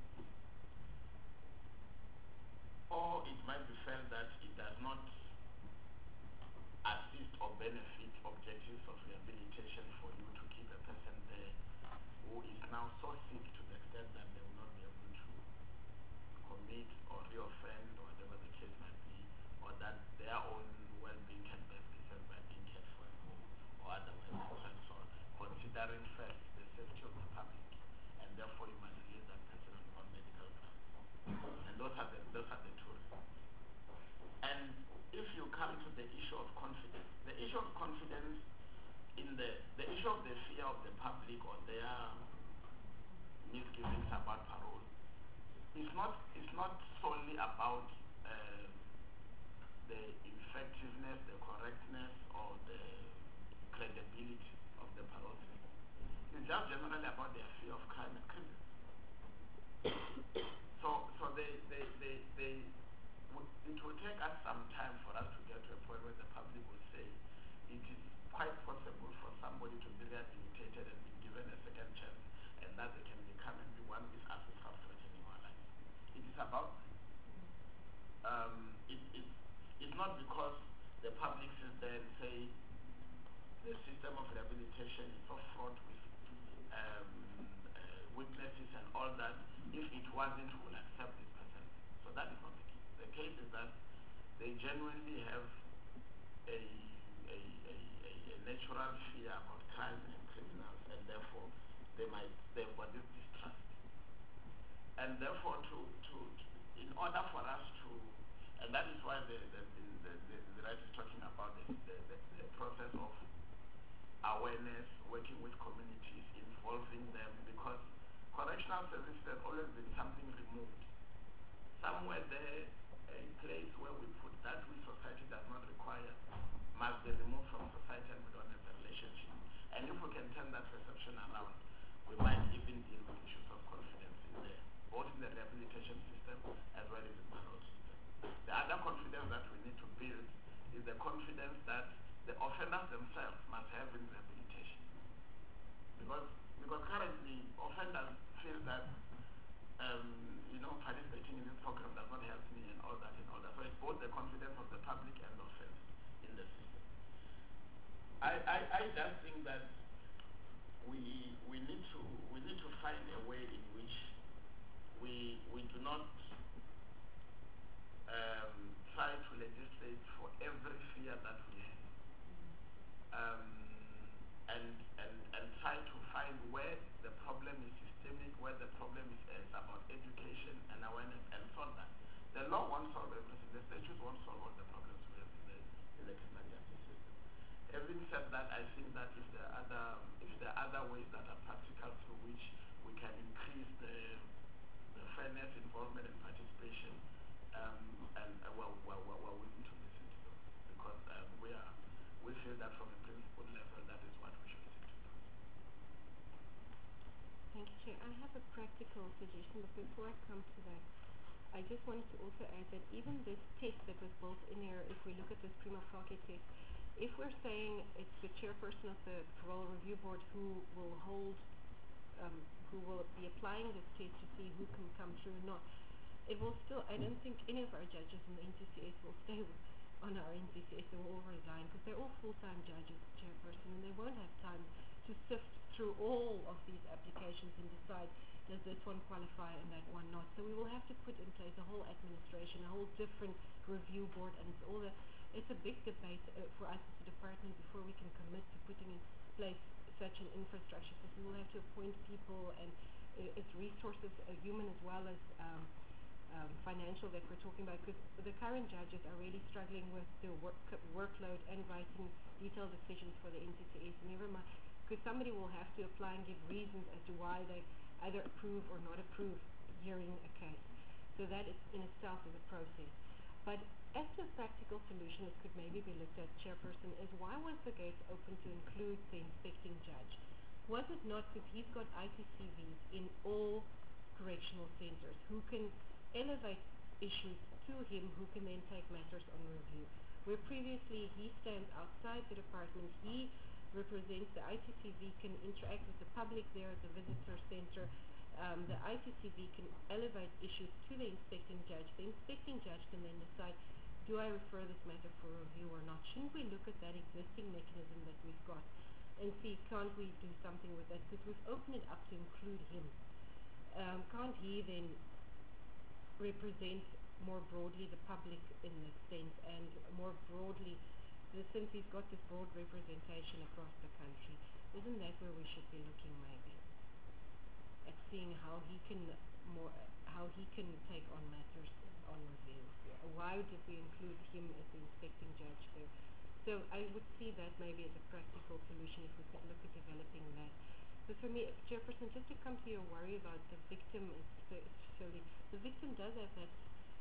Or it might be felt that it does not assist or benefit objectives of rehabilitation for you to keep a person there who is now so sick to the extent that they will not be able to commit or reoffend or whatever the case might be, or that their own well-being can best be served by being cared for at home or otherwise. So considering first the safety of the public, and therefore you must release that person on medical grounds. And those are the two reasons. And if you come to the issue of confidence, the issue of confidence in the issue of the fear of the public or their misgivings about parole is not solely about the effectiveness, the correctness, or the credibility of the parole system. It's just generally about their fear of crime and criminals. So it will take us some time for us to get to a point where the public will say it is quite possible for somebody to be rehabilitated and be given a second chance, and that they can become and be one with us without threatening our lives. It is about it's not because the public sits there and say the system of rehabilitation is so fraught with weaknesses and all that. If it wasn't, we will accept this person. So that is not the case. The case is that they genuinely have a natural fear about crime and criminals, and therefore they've got this distrust. And therefore, in order for us to, and that is why the right is talking about the process of awareness, working with communities, involving them, because correctional services has always been something removed. Somewhere there, a place where we put that which society does not require must be removed from society, and we don't have a relationship. And if we can turn that perception around, we might even deal with issues of confidence in there, both in the rehabilitation system as well as in the parole system. The other confidence that we need to build is the confidence that the offenders themselves must have in rehabilitation. Because currently offenders feel that participating in this program does not help me and all that. So it's both the confidence of the public and the offenders in the system. I just think that we need to find a way in which we do not try to legislate for every fear that we have, and try to find where the problem is systemic, where the problem is about education and awareness, and solve that. The law won't solve everything. The statutes won't solve all the problems we have in the criminal justice system. Having said that, I think that if there are other ways that are practical through which we can increase the fairness, involvement, and participation, we're willing to listen to them, because we feel that from a principled level that is what we should seek to do. Thank you, Chair. I have a practical suggestion, but before I come to that, I just wanted to also add that even this test that was built in here, if we look at this prima facie test, if we're saying it's the chairperson of the parole review board who will be applying this test to see who can come through or not, it will still, I don't think any of our judges in the NCCS will stay on our NCCS. They will all resign, because they're all full-time judges, chairperson, and they won't have time to sift through all of these applications and decide, does this one qualify and that one not. So we will have to put in place a whole administration, a whole different review board, and it's a big debate for us as a department before we can commit to putting in place such an infrastructure, because we will have to appoint people, and it's resources, human as well as financial, that we're talking about, because the current judges are really struggling with the workload and writing detailed decisions for the NCCS. Never mind, because somebody will have to apply and give reasons as to why they either approve or not approve hearing a case. So that is in itself is a process. But as to a practical solution that could maybe be looked at, chairperson, is why was the gate open to include the inspecting judge? Was it not because he's got ITCVs in all correctional centers who can elevate issues to him, who can then take matters on review? Where previously he stands outside the department, he represents the ITCV, can interact with the public there at the visitor center. The ITCV can elevate issues to the inspecting judge. The inspecting judge can then decide, do I refer this matter for review or not? Shouldn't we look at that existing mechanism that we've got and see, can't we do something with that? Because we've opened it up to include him. Can't he then represent more broadly the public in this sense, and more broadly, since he's got this broad representation across the country, isn't that where we should be looking maybe? At seeing how he can take on matters on review. Why did we include him as the inspecting judge there? So I would see that maybe as a practical solution if we could look at developing that. But for me, chairperson, just to come to your worry about the victim, the victim does have that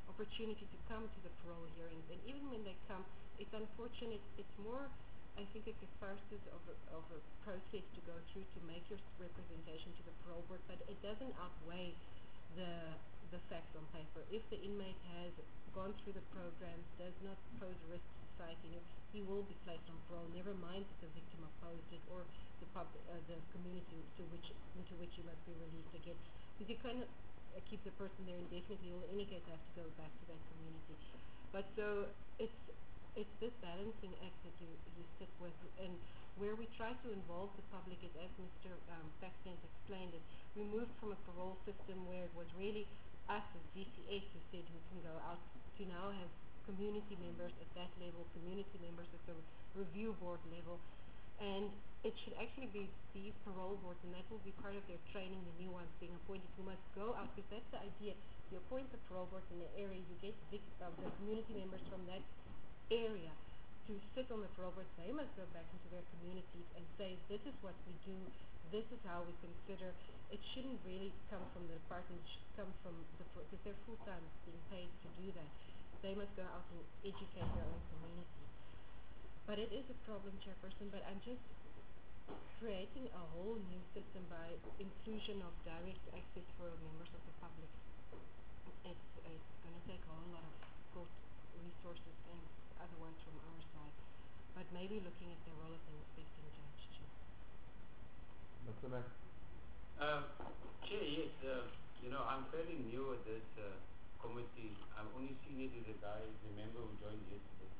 opportunity to come to the parole hearings. And even when they come, it's unfortunate. It's more, I think, a catharsis of a process to go through to make your representation to the parole board, but it doesn't outweigh the facts on paper. If the inmate has gone through the programs, does not pose a risk to society, he will be placed on parole, never mind that the victim opposed it or the community into which he must be released again. Because you cannot keep the person there indefinitely. He will in any case have to go back to that community. But so it's this balancing act that you sit with, and where we try to involve the public is, as Mr. Paxton has explained it, we moved from a parole system where it was really us as DCS who said who can go out, to now have community members at that level, community members at the review board level, and it should actually be these parole boards, and that will be part of their training, the new ones being appointed, who must go out, because that's the idea. You appoint the parole boards in the area, you get the community members from that area to sit on the parole boards. They must go back into their communities and say, this is what we do, this is how we consider. It shouldn't really come from the department, it should come from because they're full-time being paid to do that. They must go out and educate their own community. But it is a problem, Chairperson, but I'm just creating a whole new system by inclusion of direct access for members of the public. It's going to take a whole lot of thought, resources, and otherwise from our side. But maybe looking at the role of the inspecting judge, too. Mr. Mac? Chair, yes, I'm fairly new at this committee. I'm only senior to the guy, the member who joined yesterday.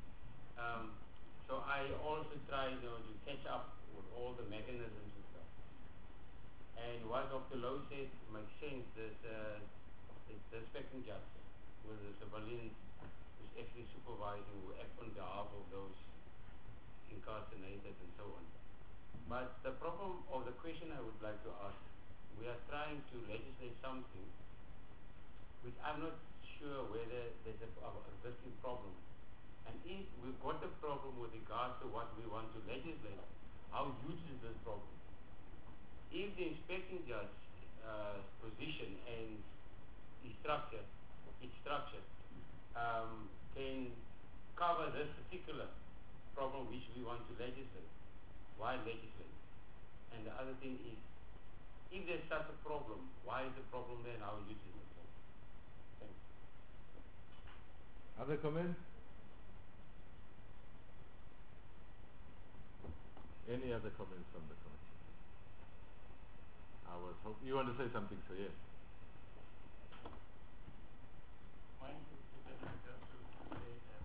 So I also try, to catch up with all the mechanisms and stuff. And what Dr. Lowe said makes sense. The inspecting judge with the civilians who's actually supervising, who act on behalf of those incarcerated and so on. But the problem, or the question I would like to ask, we are trying to legislate something which I'm not sure whether there's a existing problem. And if we've got a problem with regards to what we want to legislate, how huge is this problem? If the inspecting judge position and its structure can cover this particular problem which we want to legislate, why legislate? And the other thing is, if there's such a problem, why is the problem there and how huge is the problem? Thank you. Other comments? Any other comments from the committee? I was hoping you want to say something, so yes. Mine is just to say that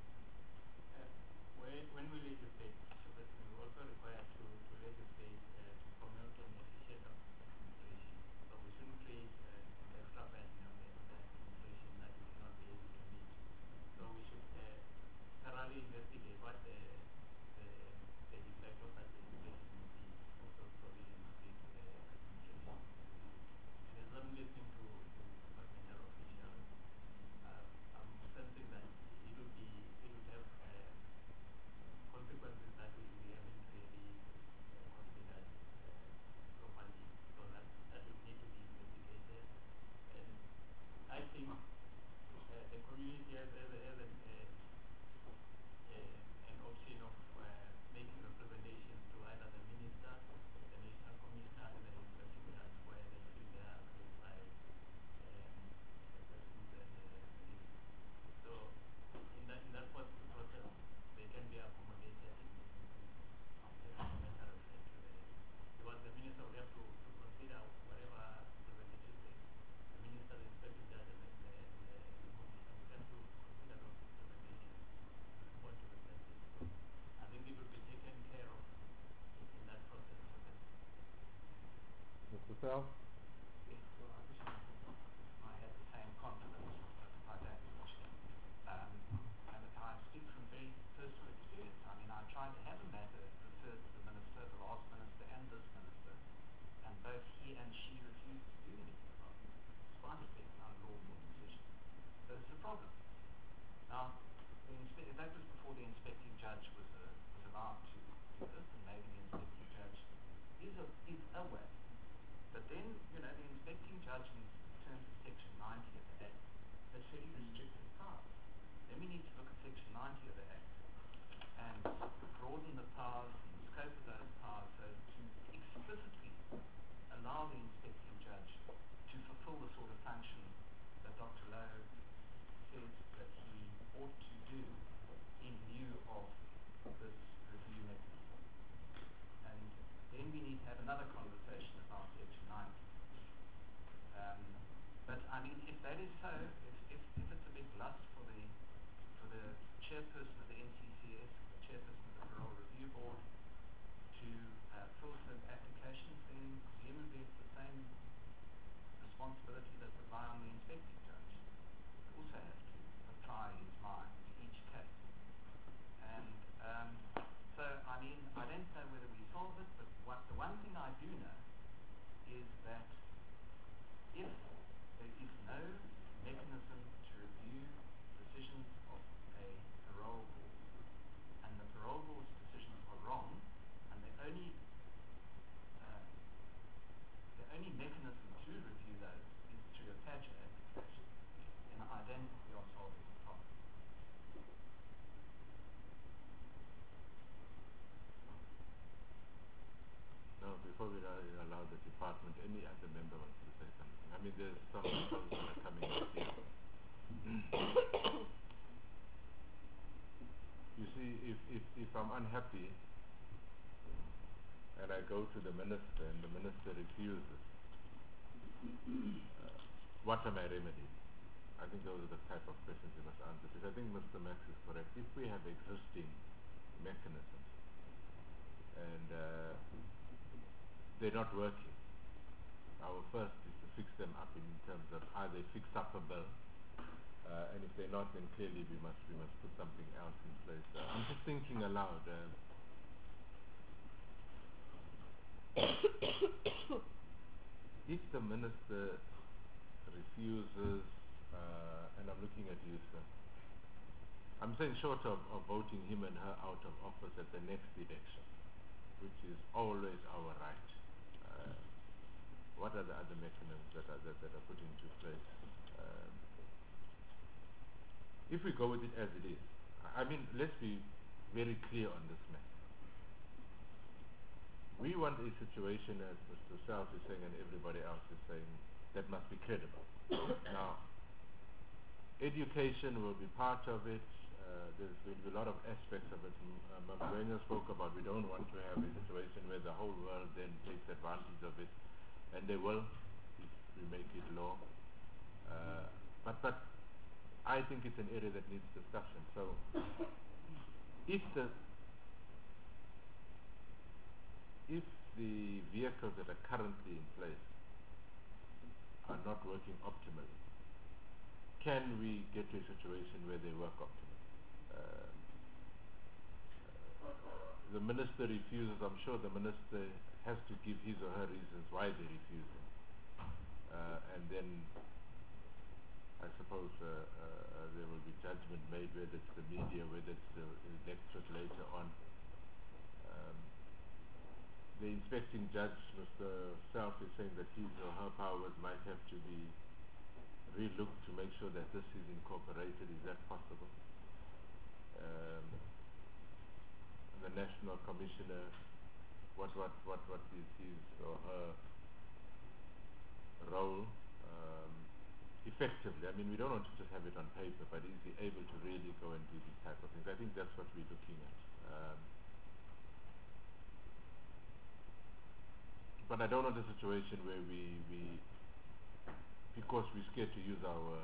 when we legislate, we also require to legislate to promote an efficient administration. So we shouldn't create an extra burden on the administration that we cannot be able to meet. So we should thoroughly investigate what the effect of that legislation will be, also provision of this administration. And as I'm listening to governmental officials, I'm sensing that it would have consequences that we haven't really considered properly. So that would need to be investigated. And I think the community has an option of making representations to either the minister, the national commissioner, and the inspecting judge, where they feel they are agreed by the persons and the release. So in that process, they can be accommodated in matter of fact because the minister will have to consider whatever representations the minister, the inspecting judge, and the commissioner will have to consider those representations and respond to the message. So I think it will be taken care of in that process. Mr. Sal? Yes, well, I wish I had the same confidence, but I don't actually. And I speak from very personal experience. I mean, I tried to have a matter referred to the minister, the last minister, and this minister, and both he and she refused to do anything about it, despite it being an unlawful decision. So it's a problem. Now, that was before the inspecting judge was allowed to do this, and maybe the inspecting judge is a way. But then Section 90 of the Act and broaden the powers and the scope of those powers so to explicitly allow the inspecting judge to fulfill the sort of function that Dr. Lowe says that he ought to do in view of this review mechanism. And then we need to have another conversation about Section 90. But I mean, if that is so, if it's a big lust for the chairperson of the NCCS, the chairperson of the Parole Review Board, to fill some applications, then presumably it's the same responsibility that would lie on the inspecting judge. He also has to apply his mind to each case. And so, I mean, I don't know whether we solve it, but the one thing I do know is that if there is no mechanism to review decisions of a parole board, and the parole board's decisions are wrong, and the only mechanism to review those is through a PADGA application, then I don't think we are solving the problem. Now, before we allow the department, any other member wants to say something? I mean, there's some people that are coming up here. You see, if I'm unhappy and I go to the minister and the minister refuses, what are my remedies? I think those are the type of questions you must answer. Because I think Mr. Max is correct. If we have existing mechanisms and they're not working, our first is to fix them up in terms of are they fix-upable, and if they're not, then clearly we must put something else in place. I'm just thinking aloud. If the minister refuses, and I'm looking at you, sir, I'm saying short of voting him and her out of office at the next election, which is always our right. What are the other mechanisms that are put into place? If we go with it as it is, I mean, let's be very clear on this matter. We want a situation, as Mr. Self is saying and everybody else is saying, that must be credible. Now, education will be part of it. There's going to be a lot of aspects of it. Mama spoke about we don't want to have a situation where the whole world then takes advantage of it, and they will if we make it law. But I think it's an area that needs discussion. So if the vehicles that are currently in place are not working optimally, can we get to a situation where they work optimally? The minister refuses. I'm sure the minister has to give his or her reasons why they're refusing, and then I suppose there will be judgment made, whether it's the media, whether it's the electorate later on. The inspecting judge, Mr. Self, is saying that his or her powers might have to be relooked to make sure that this is incorporated. Is that possible? The National Commissioner, what is his or her role? Effectively, I mean, we don't want to just have it on paper, but is he able to really go and do these type of things? I think that's what we're looking at. But I don't want a situation where we because we're scared to use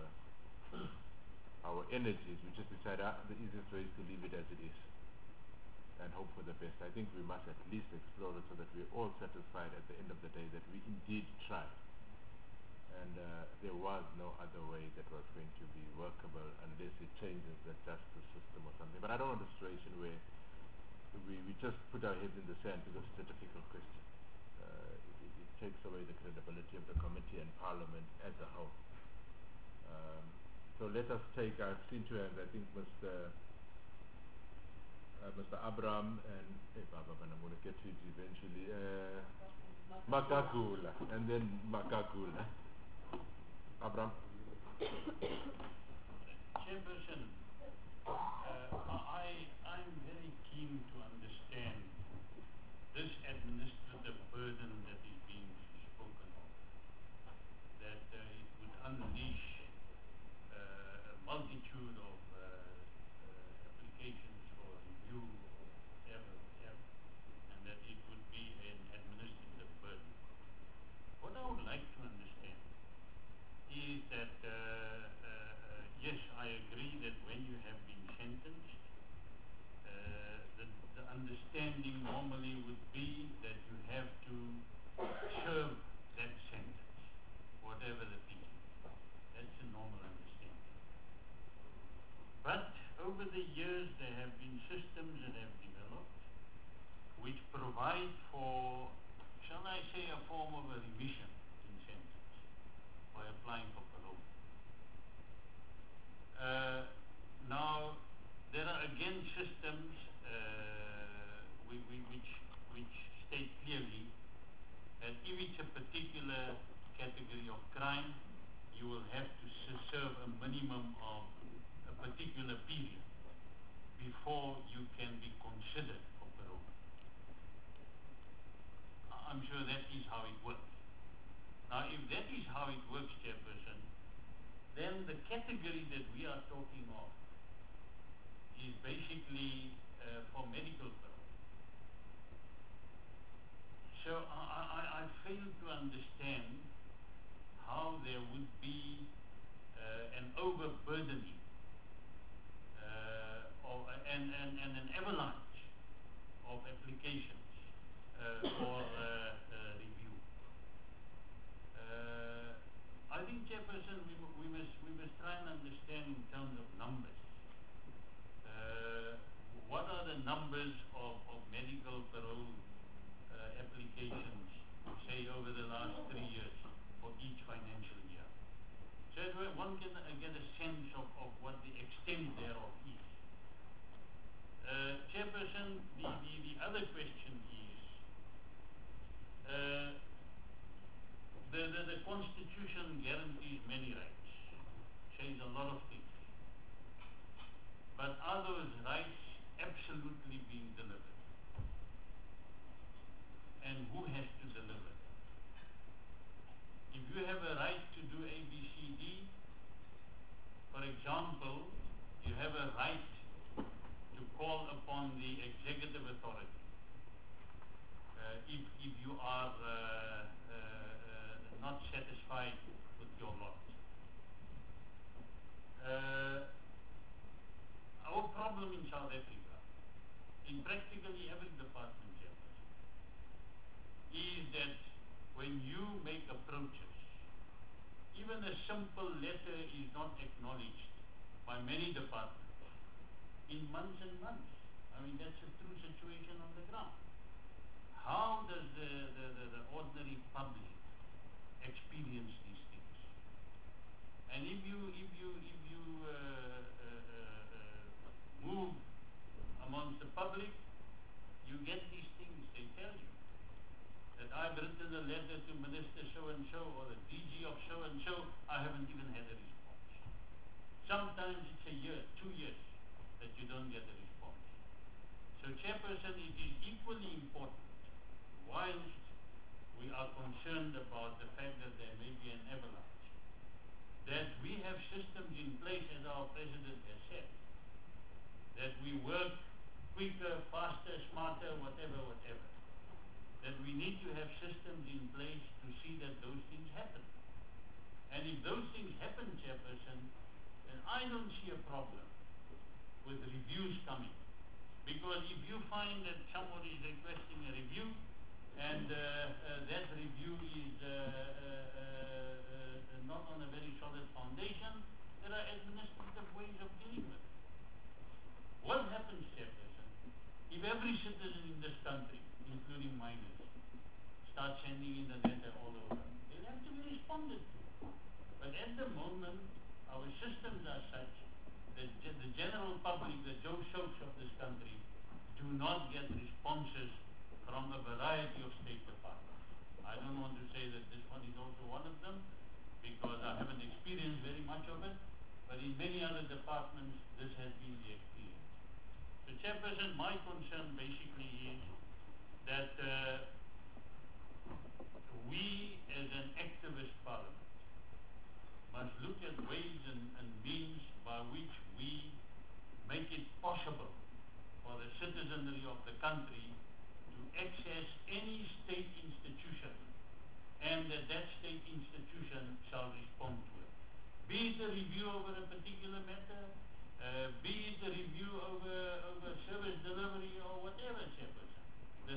our energies, we just decide the easiest way is to leave it as it is and hope for the best. I think we must at least explore it so that we're all satisfied at the end of the day that we indeed tried. And there was no other way that was going to be workable unless it changes the justice system or something. But I don't want a situation where we just put our heads in the sand because it's a difficult question. It takes away the credibility of the committee and Parliament as a whole. So let us take, I've seen two hands, I think Mr. Abraham and Baba, I'm going to get to it eventually. Makakula, and then Makakula. Abraham. Chairperson, normally would be that you have to serve that sentence, whatever the thinking. That's a normal understanding. But over the years there have been systems that have developed which provide for, shall I say, a form of a remission in sentence by applying for parole. Now, there are again systems which state clearly that if it's a particular category of crime, you will have to serve a minimum of a particular period before you can be considered for parole. I'm sure that is how it works. Now, if that is how it works, Chairperson, then the category that we are talking of is basically for medical parole. So I fail to understand how there would be an overburdening and an avalanche of applications for review. I think, Chairperson, we must try and understand in terms of numbers. What are the numbers of medical parole applications, say, over the last 3 years for each financial year? So that one can get a sense of what the extent thereof is. Chairperson, the other question is, the Constitution guarantees many rights, says a lot of things. But are those rights absolutely being delivered? And who has to deliver them? If you have a right to do A, B, C, D, for example, you have a right to call upon the executive authority if you are not satisfied with your lot. Our problem in South Africa, in practically every department, is that when you make approaches, even a simple letter is not acknowledged by many departments in months and months. I mean, that's a true situation on the ground. How does the ordinary public experience these things? And if you move amongst the public, you get these things. They tell you that I've written a letter to Minister so-and-so or the DG of so-and-so, I haven't even had a response. Sometimes it's a year, 2 years that you don't get a response. So, Chairperson, it is equally important, whilst we are concerned about the fact that there may be an avalanche, that we have systems in place, as our President has said, that we work quicker, faster, smarter, whatever. That we need to have systems in place to see that those things happen. And if those things happen, Chairperson, then I don't see a problem with reviews coming. Because if you find that somebody is requesting a review and that review is not on a very solid foundation, there are administrative ways of dealing with it. What happens, Chairperson, if every citizen in this country, including minors, start sending in the letter all over? They'll have to be responded to. But at the moment, our systems are such that the general public, the Joe Schultz of this country, do not get responses from a variety of state departments. I don't want to say that this one is also one of them, because I haven't experienced very much of it, but in many other departments, this has been the experience. So, Chairperson, my concern basically is that we, as an activist parliament, must look at ways and means by which we make it possible for the citizenry of the country to access any state institution, and that state institution shall respond to it. Be it a review over a particular matter, be it a review over service delivery or whatever, Chairperson. The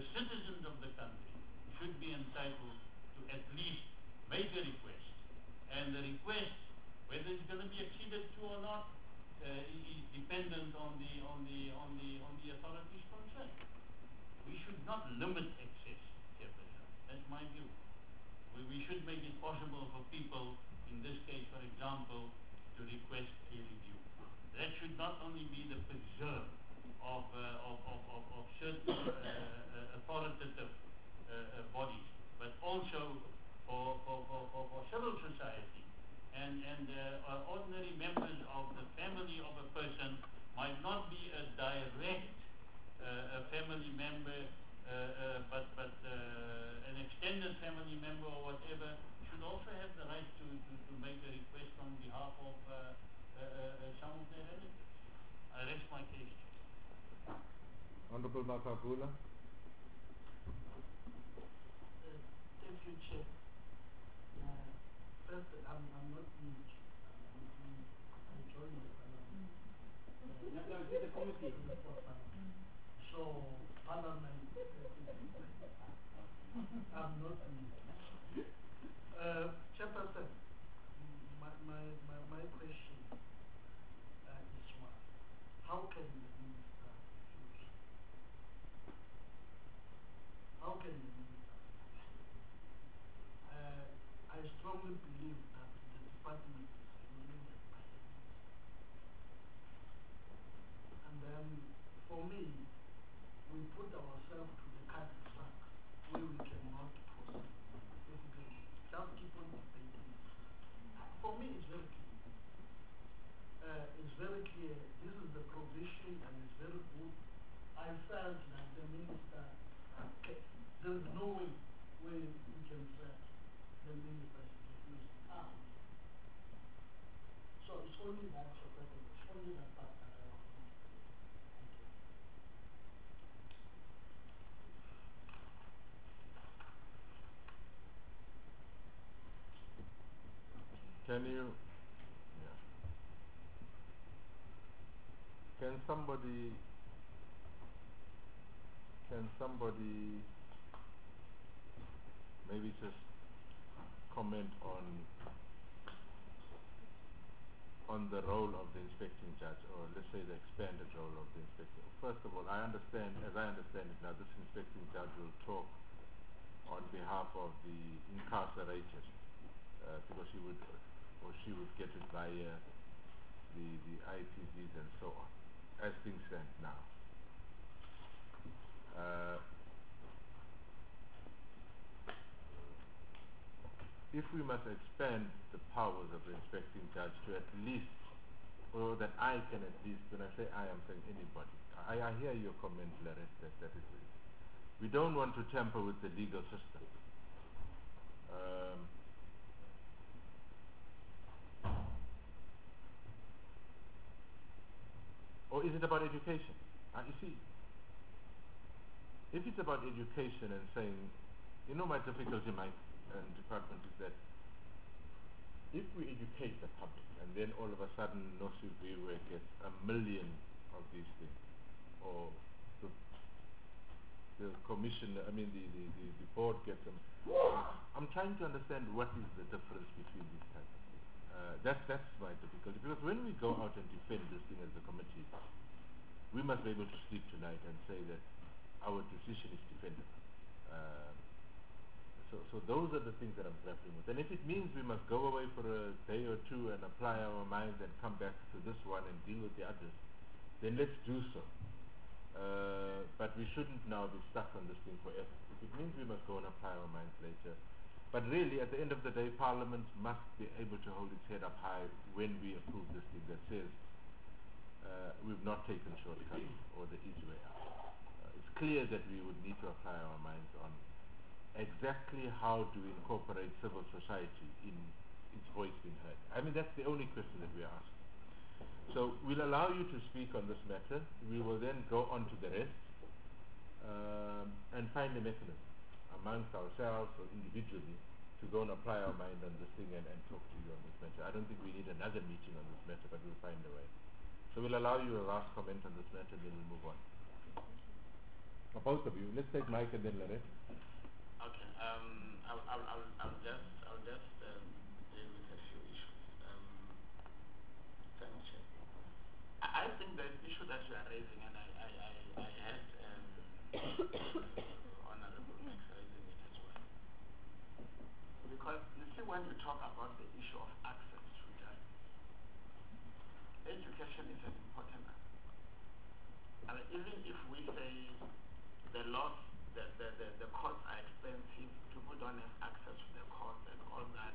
make a request, and the request, whether it's going to be acceded to or not, is dependent on the authorities concerned. We should not limit access, Chairperson. That's my view. We should make it possible for people, in this case, for example, to request a review. That should not only be the preserve of certain authoritative bodies, but also for civil society and ordinary members of the family of a person might not be a direct family member, but an extended family member or whatever should also have the right to make a request on behalf of some of their relatives. I rest my case. Honorable Makabula. Thank you, Chair. First, I'm not mute. I joined the parliament. The committee. So, parliament, I'm not mute. Chairperson, my question is one. How can the minister choose? How can the minister choose? I strongly believe that the department is nominated by the minister. And then, for me, we put ourselves to the card track where we cannot proceed. If we can just keep on debating. For me, it's very clear. It's very clear. This is the provision and it's very good. I felt that the minister, there is no way where we can say the minister is refusing out. So it's only that, it's only that part that I want to make clear. Thank you. Can you, yeah. Can somebody maybe just comment on the role of the inspecting judge, or let's say the expanded role of the inspecting. First of all, as I understand it now, this inspecting judge will talk on behalf of the incarcerated, because she would get it via the IPVs and so on, as things stand now. If we must expand the powers of the inspecting judge to at least, or that I can at least, when I say I am saying anybody, I hear your comment, Larette, that is it. We don't want to tamper with the legal system. Or is it about education? You see, if it's about education and saying, my difficulty, my department is that if we educate the public and then all of a sudden Nosubhiwe gets 1 million of these things, or the commission, the board gets them, I'm trying to understand what is the difference between these types of things. That's my difficulty, because when we go out and defend this thing as a committee, we must be able to sleep tonight and say that our decision is defendable. So those are the things that I'm grappling with. And if it means we must go away for a day or two and apply our minds and come back to this one and deal with the others, then let's do so. But we shouldn't now be stuck on this thing forever. If it means we must go and apply our minds later. But really, at the end of the day, Parliament must be able to hold its head up high when we approve this thing that says we've not taken shortcuts or the easy way out. It's clear that we would need to apply our minds on exactly how do we incorporate civil society in its voice being heard. That's the only question that we are asking. So we'll allow you to speak on this matter. We will then go on to the rest and find a mechanism amongst ourselves or individually to go and apply our mind on this thing and talk to you on this matter. I don't think we need another meeting on this matter, but we'll find a way. So we'll allow you a last comment on this matter, then we'll move on. Both of you. Let's take Mike and then Larette. Okay. I'll just I think the issue that you are raising, and I had Honorable Max raising it as well. Because you see, when you talk about the issue of access to justice, education is an important aspect. I mean, even if we say the laws, the courts are expensive, people don't have access to the courts and all that,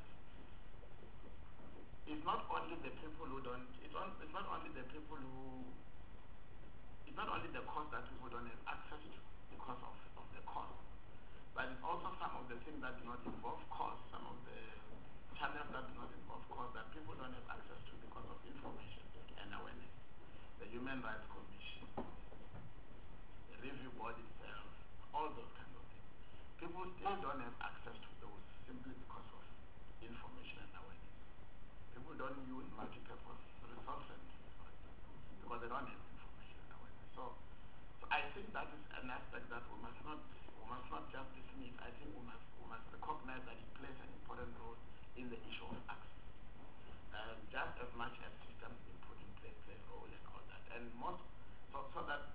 it's not only the people who don't, it's not only the people who, it's not only the cost that people don't have access to because of the cost, but it's also some of the things that do not involve cost, some of the channels that do not involve cost that people don't have access to because of information and awareness. The Human Rights Commission, the review board itself, all those kinds of things. People still don't have access to those simply because of information and awareness. People don't use multi-purpose resource centers, for example, because they don't have information and awareness. So I think that is an aspect that we must not just dismiss. I think we must recognize that it plays an important role in the issue of access. Just as much as systems being put in place play a role and all that. And most so that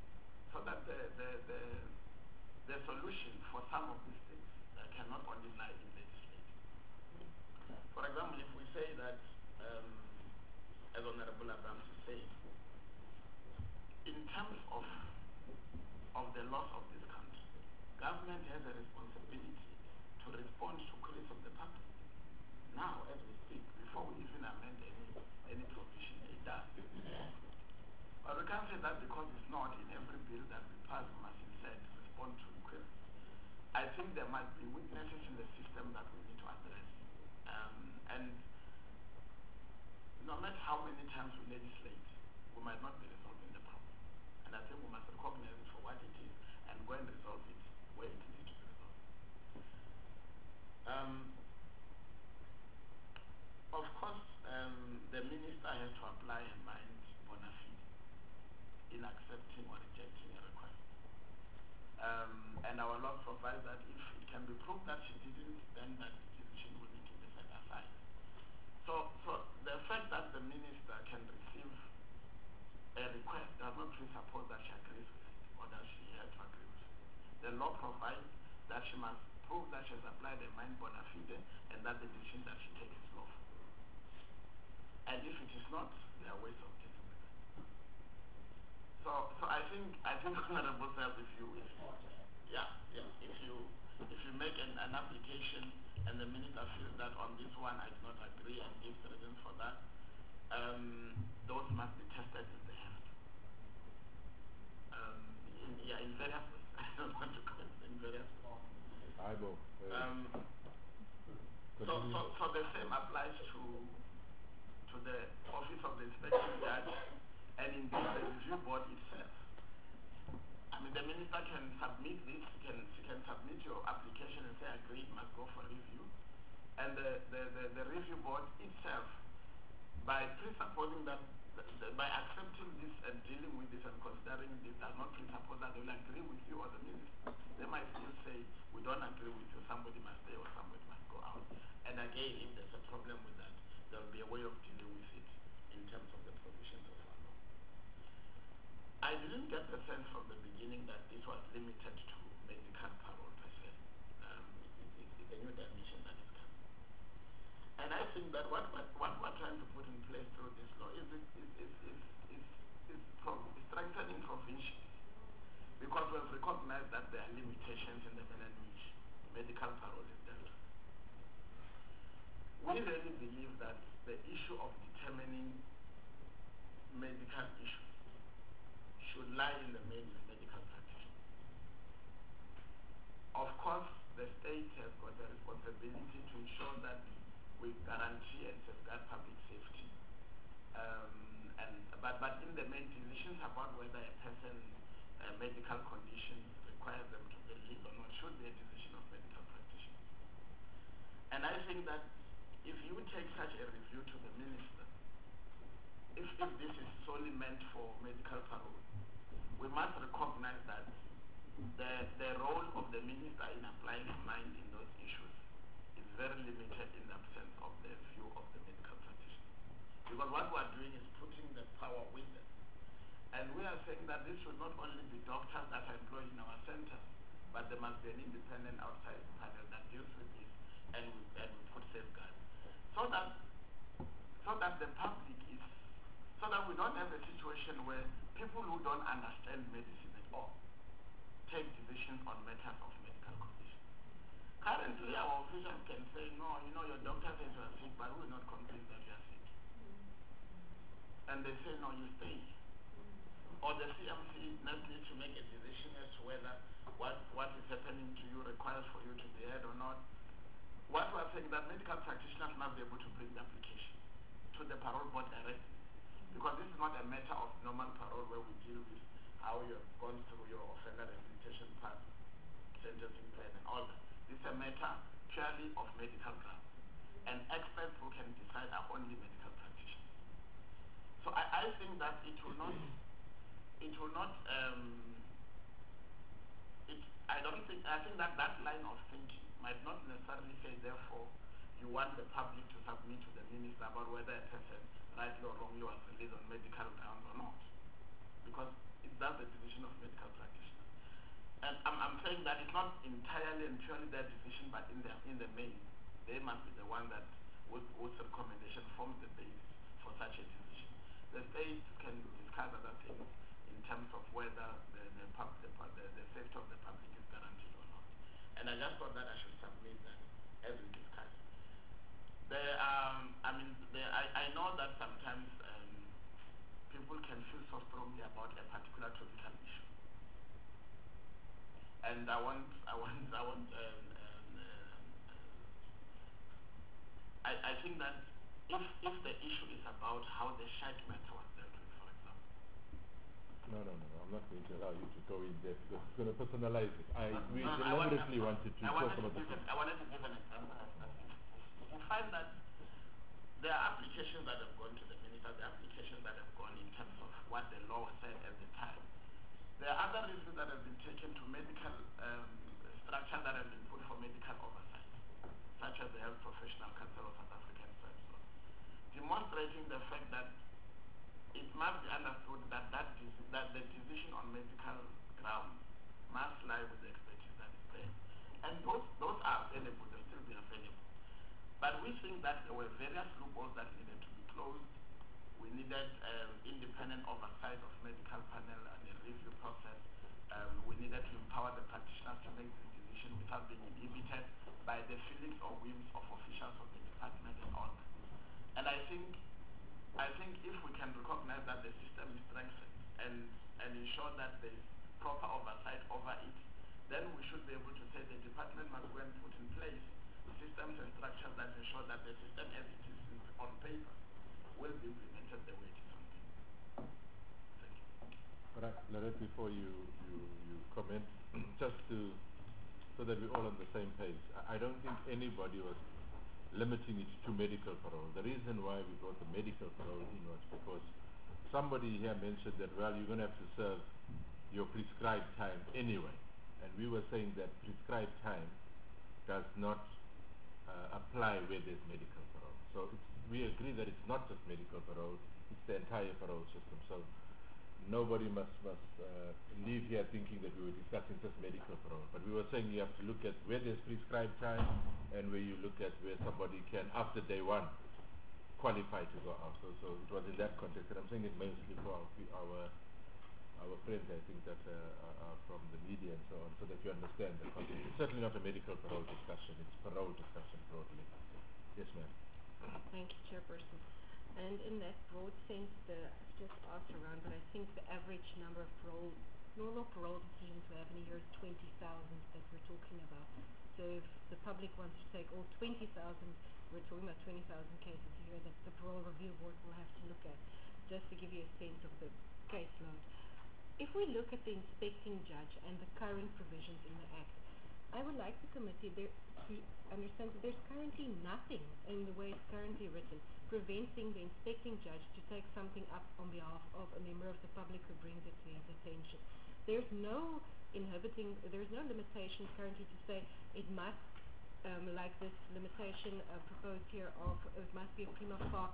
the solution for some of these things cannot only lie in legislation. For example, if we say that, as Honorable Abrams is saying, in terms of the loss of this country, government has a responsibility to respond to queries of the public. Now, as we speak, before we even amend any provision, it does. But we can't say that because it's not in every bill that we pass, we must instead respond to queries. I think there must be weaknesses in the system that we need to address. And no matter how many times we legislate, we might not be resolving the problem. And I think we must recognize it for what it is and go and resolve it where it needs to be resolved. Of course, the minister has to apply her mind bona fide in accepting or rejecting a request. And our law provides that if it can be proved that she didn't, then that decision will need to be set aside. So the fact that the minister can receive a request does not presuppose that she agrees with it or that she has to agree with it. The law provides that she must prove that she has applied her mind bona fide and that the decision that she takes is lawful. And if it is not, there are ways of dealing with it. So I think Honorable Self, if you make an application and the minister feels that on this one I do not agree and gives reasons for that, those must be tested if they have to. In various ways. I don't want to call it in various ways. So the same applies to the Office of the Inspecting Judge and indeed the review board itself. I mean, the minister can submit this, she can submit your application and say, agreed, must go for review. And the review board itself, by presupposing that, by accepting this and dealing with this and considering this, does not presuppose that they will agree with you or the minister. They might still say, we don't agree with you, somebody must stay or somebody must go out. And again, if there's a problem with that, there will be a way of dealing with it in terms of the provisions of our law. I didn't get the sense from the beginning that this was limited to medical parole per se. It's a new dimension that is coming. And I think that what we're trying to put in place through this law is strengthening provisions, because we have recognized that there are limitations in the manner in which medical parole is dealt with. We really believe that the issue of determining medical issues should lie in the main medical practitioner. Of course, the state has got the responsibility to ensure that we guarantee and safeguard public safety. But in the main, decisions about whether a person's medical condition requires them to be released or not should be a decision of medical practitioners. And I think that if you take such a review to the minister, if this is solely meant for medical parole, we must recognize that the role of the minister in applying her mind in those issues is very limited in the absence of the view of the medical practitioner. Because what we are doing is putting the power with them. And we are saying that this should not only be doctors that are employed in our centers, but there must be an independent outside panel that deals with this and we put safeguards. So that the public is, so that we don't have a situation where people who don't understand medicine at all take decisions on matters of medical condition. Currently, our officials can say, no, your doctor says you are sick, but we will not complain that you are sick. And they say, no, you stay. Or the CMC not need to make a decision as to whether what is happening to you requires for you to be heard or not. What we are saying that medical practitioners must be able to bring the application to the parole board directly. Because this is not a matter of normal parole where we deal with how you have gone through your offender rehabilitation path, sentencing plan and all that. This is a matter purely of medical grounds. And experts who can decide are only medical practitioners. So I think that I think that line of thinking might not necessarily say, therefore, you want the public to submit to the minister about whether a person rightly or wrongly was released on medical grounds or not. Because that's the decision of medical practitioners. And I'm saying that it's not entirely and purely their decision, but in the main, they must be the one that, with recommendation, forms the basis for such a decision. The state can discuss other things in terms of whether the safety of the public is guaranteed or not. And I just thought that I should submit that as we discuss. I know that sometimes people can feel so strongly about a particular topical issue. And I think that if the issue is about how the Shaik matter was dealt with, for example. No, I'm not going to allow you to go in there because it's going to personalize it. We deliberately wanted to talk about the I wanted to give an example of that. You find that there are applications that have gone to the minister, there are applications that have gone in terms of what the law said at the time. There are other reasons that have been taken to medical structures that have been put for medical oversight, such as the Health Professional Council of South Africa and so on, demonstrating the fact that it must be understood that the decision on medical grounds must lie with the expertise that is there. And those are available, they'll still be available. But we think that there were various loopholes that needed to be closed. We needed independent oversight of medical panel and a review process. We needed to empower the practitioners to make this decision without being inhibited by the feelings or whims of officials of the department and all that. And I think if we can recognize that the system is strengthened and ensure that there is proper oversight over it, then we should be able to say the department must go and put in place systems and structures that ensure that the system as it is on paper will be implemented the way it is on paper. Thank you. All right, Lorette, before you comment, just so that we're all on the same page, I don't think anybody was limiting it to medical parole. The reason why we brought the medical parole in was because somebody here mentioned that, well, you're going to have to serve your prescribed time anyway. And we were saying that prescribed time does not apply where there's medical parole. So we agree that it's not just medical parole, it's the entire parole system. So nobody must leave here thinking that we were discussing just medical parole. But we were saying you have to look at where there's prescribed time and where you look at where somebody can, after day one, qualify to go out. So it was in that context. And I'm saying it mostly for our friends, I think, that are from the media and so on, so that you understand the context. It's certainly not a medical parole discussion, it's parole discussion broadly. Yes, ma'am. Thank you, Chairperson. And in that broad sense, I've just asked around, but I think the average number of normal parole decisions we have in a year is 20,000 that we're talking about. So if the public wants to take all 20,000, we're talking about 20,000 cases a year that the Parole Review Board will have to look at, just to give you a sense of the caseload. If we look at the inspecting judge and the current provisions in the Act, I would like the committee to understand that there's currently nothing in the way it's currently written preventing the inspecting judge to take something up on behalf of a member of the public who brings it to his attention. There's no limitation currently to say it must, like this limitation proposed here of it must be a prima facie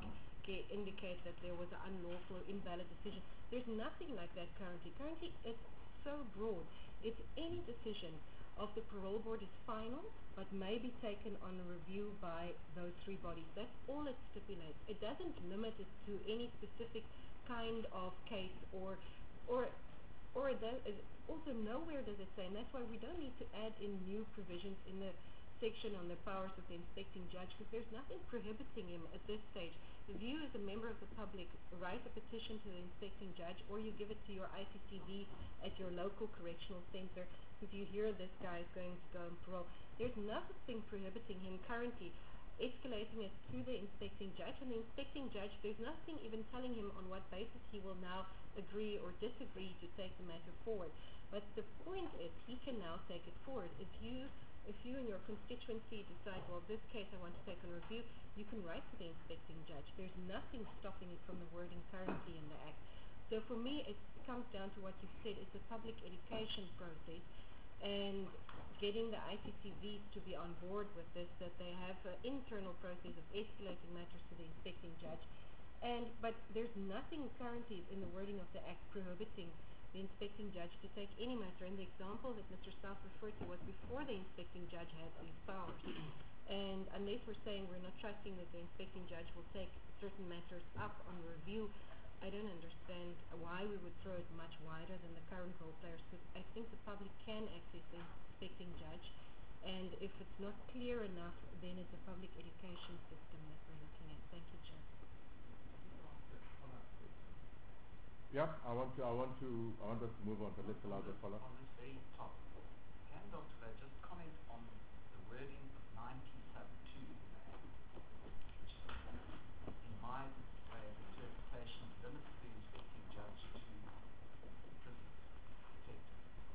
indicate that there was an unlawful or invalid decision. There's nothing like that currently. Currently, it's so broad. It's any decision of the parole board is final, but may be taken on review by those three bodies. That's all it stipulates. It doesn't limit it to any specific kind of case or it does, also nowhere does it say, and that's why we don't need to add in new provisions in the section on the powers of the inspecting judge, because there's nothing prohibiting him at this stage. If you as a member of the public write a petition to the inspecting judge, or you give it to your ICTV at your local correctional center, if you hear this guy is going to go on parole, there's nothing prohibiting him currently escalating it to the inspecting judge, and the inspecting judge, there's nothing even telling him on what basis he will now agree or disagree to take the matter forward. But the point is, he can now take it forward. If you and your constituency decide, well, this case I want to take on review, you can write to the inspecting judge. There's nothing stopping it from the wording currently in the Act. So for me, it comes down to what you've said. It's a public education process, and getting the ICTVs to be on board with this, that they have an internal process of escalating matters to the inspecting judge. But there's nothing currently in the wording of the Act prohibiting the inspecting judge to take any matter. And the example that Mr. South referred to was before the inspecting judge had these powers. And unless we're saying we're not trusting that the inspecting judge will take certain matters up on review, I don't understand why we would throw it much wider than the current role players, because I think the public can access the inspecting judge, and if it's not clear enough, then it's a public education system that we're looking at. Thank you, Chair. Yeah, I want us to move on, but let's allow the follow-up. On this very topic, can Dr. Lay just comment on the wording of 90(2), which in my way of interpretation limits the inspecting judge to prison detective?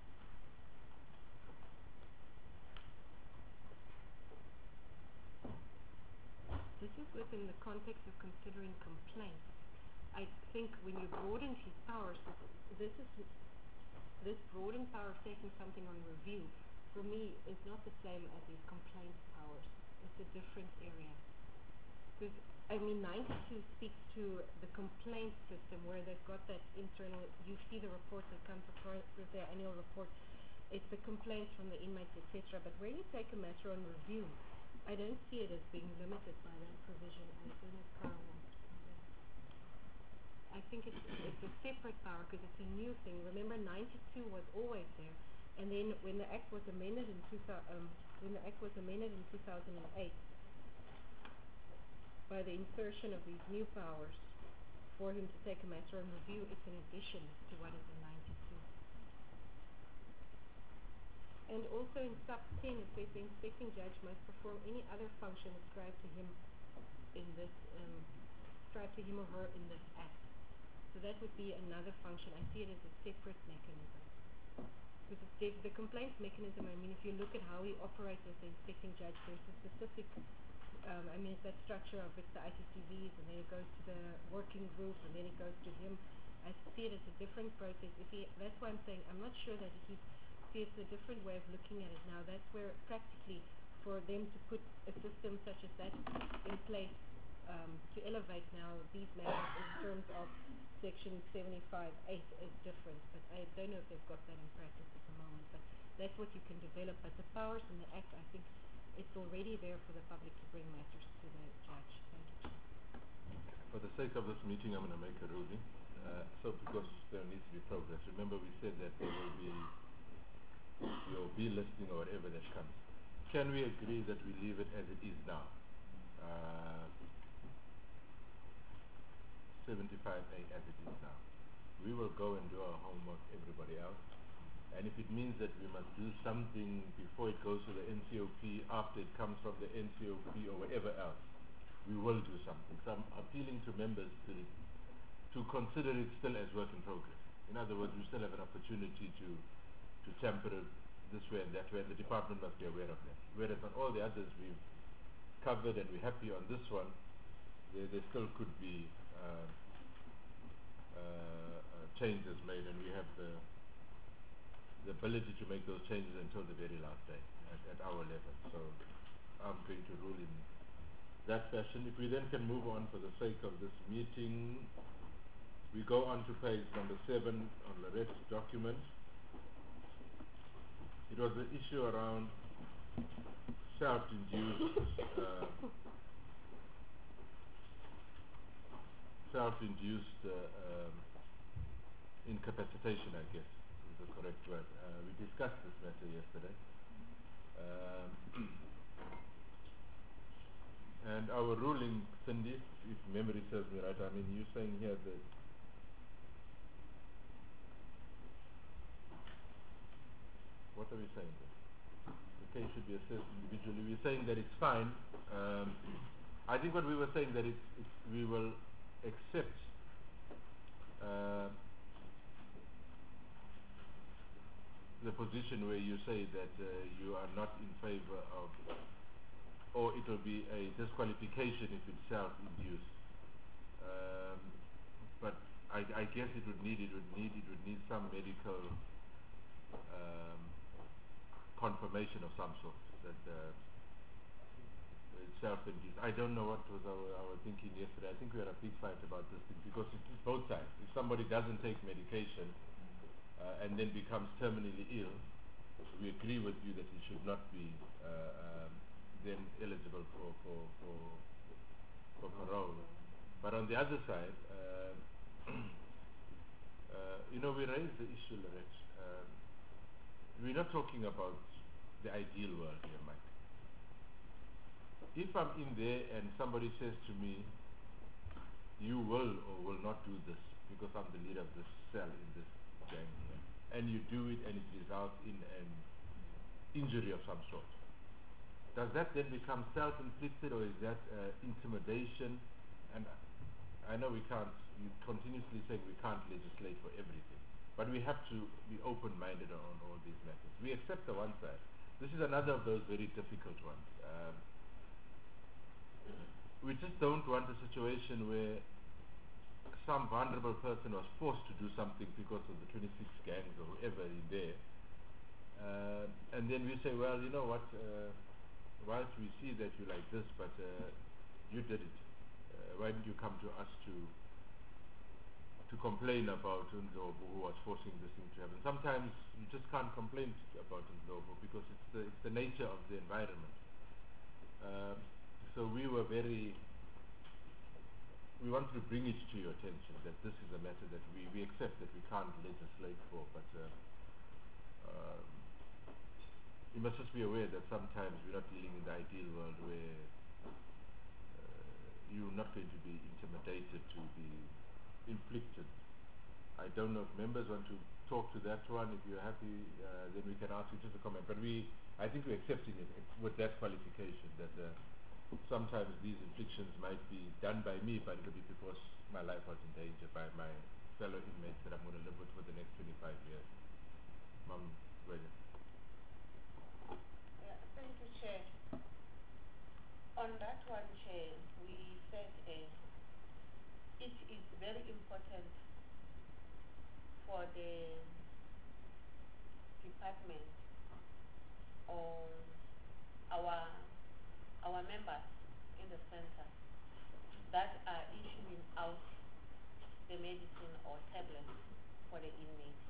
This is within the context of considering complaints. I think when you broaden his powers, this broadened power of taking something on review, for me, is not the same as his complaint powers. It's a different area. Because, 92 speaks to the complaint system, where they've got that internal, you see the reports that come with their annual report, it's the complaints from the inmates, etc. But where you take a matter on review, I don't see it as being limited by that provision. I don't know if Carl wants to comment. I think it's a separate power, because it's a new thing. Remember, 92 was always there, and then when the Act was amended in 2008, by the insertion of these new powers for him to take a matter on review, it's an addition to what is in 92. And also in sub 10, it says the inspecting judge must perform any other function ascribed to him in this, ascribed to him or her in this Act. So that would be another function. I see it as a separate mechanism. Because the complaints mechanism, if you look at how he operates as the inspecting judge, there's a specific, it's that structure of it's the ICTVs, and then it goes to the working group, and then it goes to him. I see it as a different process. That's why I'm saying I'm not sure that it's a different way of looking at it now. That's where practically for them to put a system such as that in place to elevate now these matters in terms of Section 75(8) is different, but I don't know if they've got that in practice at the moment, but that's what you can develop. But the powers in the Act, I think it's already there for the public to bring matters to the judge. Thank you, Chair. For the sake of this meeting, I'm going to make a ruling. So because there needs to be progress. Remember, we said that there will be your B listing or whatever that comes. Can we agree that we leave it as it is now? 75A as it is now. We will go and do our homework, everybody else. And if it means that we must do something before it goes to the NCOP, after it comes from the NCOP or whatever else, we will do something. So I'm appealing to members to consider it still as work in progress. In other words, we still have an opportunity to temper it this way and that way, and the department must be aware of that. Whereas on all the others we've covered and we're happy on this one, there still could be changes made, and we have the ability to make those changes until the very last day at our level. So I'm going to rule in that fashion. If we then can move on for the sake of this meeting, we go on to page number 7 on Lorette's document. It was the issue around self-induced incapacitation, I guess is the correct word. We discussed this matter yesterday. And our ruling, Cindy, if memory serves me right, I mean, you're saying here that what are we saying there? The case should be assessed individually. We're saying that it's fine. I think what we were saying that we will accept the position where you say that you are not in favor of, or it will be a disqualification if it's self-induced. But I guess it would need some medical confirmation of some sort that it's self-induced. I don't know what was our thinking yesterday. I think we had a big fight about this thing because it's both sides. If somebody doesn't take medication and then becomes terminally ill, we agree with you that he should not be then eligible for parole. But on the other side, we raised the issue, Lorette. We're not talking about the ideal world here, Mike. If I'm in there and somebody says to me, you will or will not do this because I'm the leader of this cell in this gang here, and you do it and it results in an injury of some sort, does that then become self-inflicted, or is that intimidation? And I know we can't, you continuously saying we can't legislate for everything, but we have to be open-minded on all these matters. We accept the one side. This is another of those very difficult ones. We just don't want a situation where some vulnerable person was forced to do something because of the 26 gangs or whoever in there. And then we say, well, you know what, whilst we see that you like this, but you did it. Why didn't you come to us to complain about Ndlovu who was forcing this thing to happen? Sometimes you just can't complain about Ndlovu because it's the nature of the environment. So we wanted to bring it to your attention that this is a matter that we accept that we can't legislate for, but you must just be aware that sometimes we're not dealing in the ideal world where you're not going to be intimidated to be inflicted. I don't know if members want to talk to that one. If you're happy, then we can ask you just a comment. But I think we're accepting it with that qualification that sometimes these inflictions might be done by me, but it will be because my life was in danger by my fellow inmates that I'm going to live with for the next 25 years. Mom, ready? Yeah, thank you, Chair. On that one, Chair, we said it is very important for the department or our members in the center that are issuing out the medicine or tablets for the inmates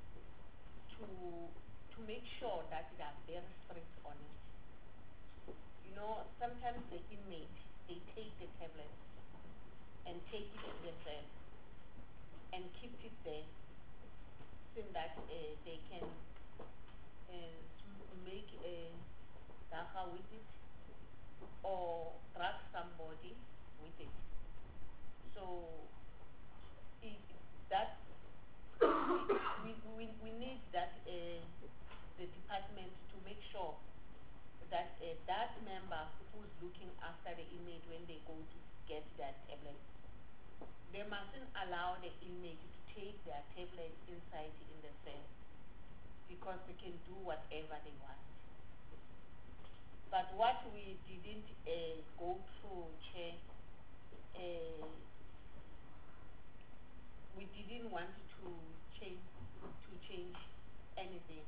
to make sure that they are very strict on it. You know, sometimes the inmates, they take the tablets and take it to the cell and keep it there so that they can make a dacha with it or drug somebody with it. So we need that the department to make sure that that member who's looking after the inmate when they go to get their tablets, they mustn't allow the inmate to take their tablets inside in the cell because they can do whatever they want. But what we didn't go through, Chair, we didn't want to change anything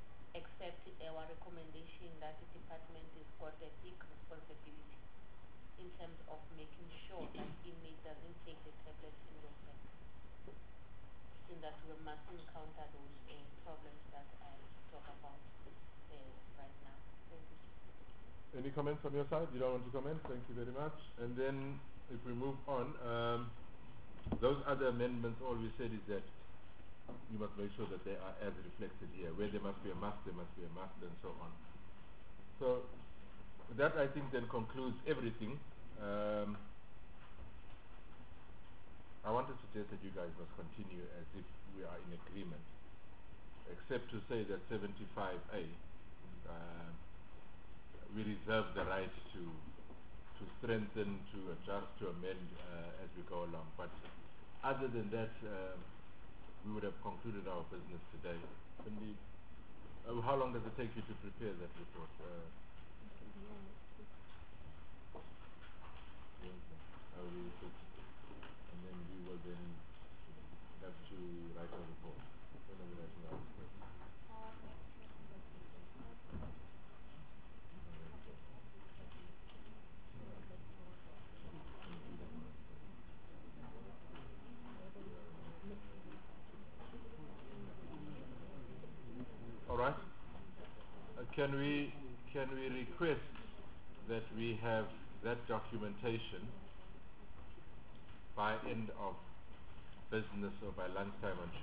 except our recommendation that the department has got a big responsibility in terms of making sure that inmate doesn't take the tablet in your hand, in that we must encounter those problems that I talk about right now. Thank you. Any comments from your side? You don't want to comment? Thank you very much. And then if we move on, those other amendments, all we said is that you must make sure that they are as reflected here. Where there must be a must, there must be a must, and so on. So that, I think, then concludes everything. I want to suggest that you guys must continue as if we are in agreement, except to say that 75A, we reserve the right to strengthen, to adjust, to amend as we go along. But other than that, we would have concluded our business today. How long does it take you to prepare that report? And then we will then have to write a report. When are we writing our report? All right. Can we request that we have that documentation by end of business or by lunchtime on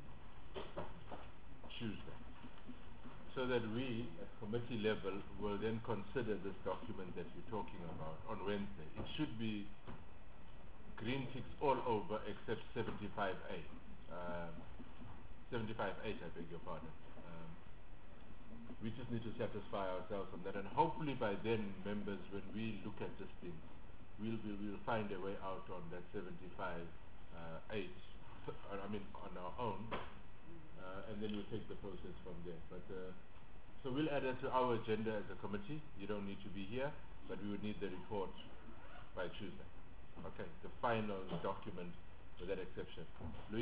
Tuesday, so that we at committee level will then consider this document that you're talking about on Wednesday. It should be green ticks all over except 75A. 75A, I beg your pardon. We just need to satisfy ourselves on that, and hopefully by then, members, when we look at this thing, we'll find a way out on that 75 on our own, and then we'll take the process from there. But so we'll add it to our agenda as a committee. You don't need to be here, but we would need the report by Tuesday. Okay, the final document with that exception. Luis?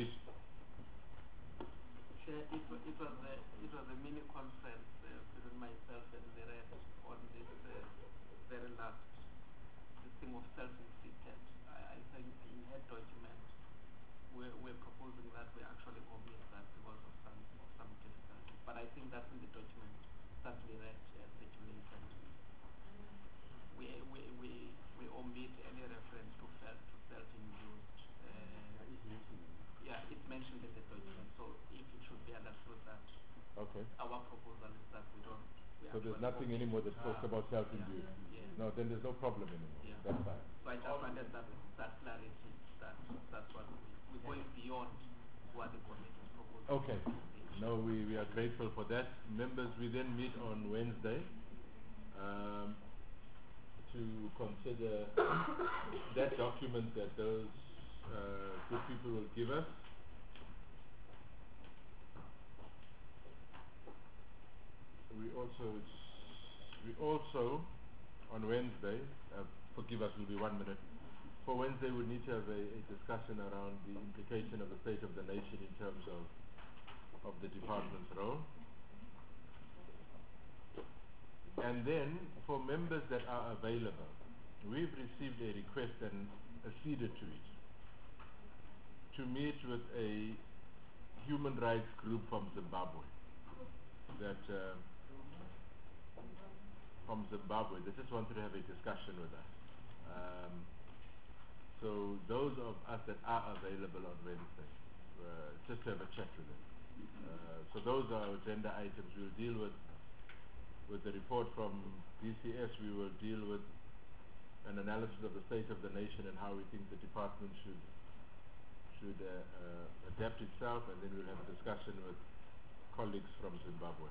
Chair, it was a mini conference between myself and the rest on this very last thing of self-inflicted. I think in her document we're proposing that we actually omit that because of some difficulties. But I think that's in the document that we read circulated. We omit any reference to self-induced. Yeah, it's mentioned in the document, so if it should be understood that our proposal is that we don't. So there's nothing anymore that talks about self-induced. Yeah. No, then there's no problem anymore. Yeah. That's fine. So I just wanted that clarity. That's what we're going beyond what the committee is proposing. Okay. No, we are grateful for that. Members, we then meet on Wednesday to consider that document that those good people will give us. We also on Wednesday, forgive us, will be 1 minute. For Wednesday, we need to have a discussion around the implication of the state of the nation in terms of the department's role. And then, for members that are available, we've received a request and acceded to it, to meet with a human rights group from Zimbabwe. From Zimbabwe, they just wanted to have a discussion with us. So those of us that are available on Wednesday, just to have a chat with them. So those are agenda items. We'll deal with the report from DCS. We will deal with an analysis of the state of the nation and how we think the department should adapt itself, and then we'll have a discussion with colleagues from Zimbabwe.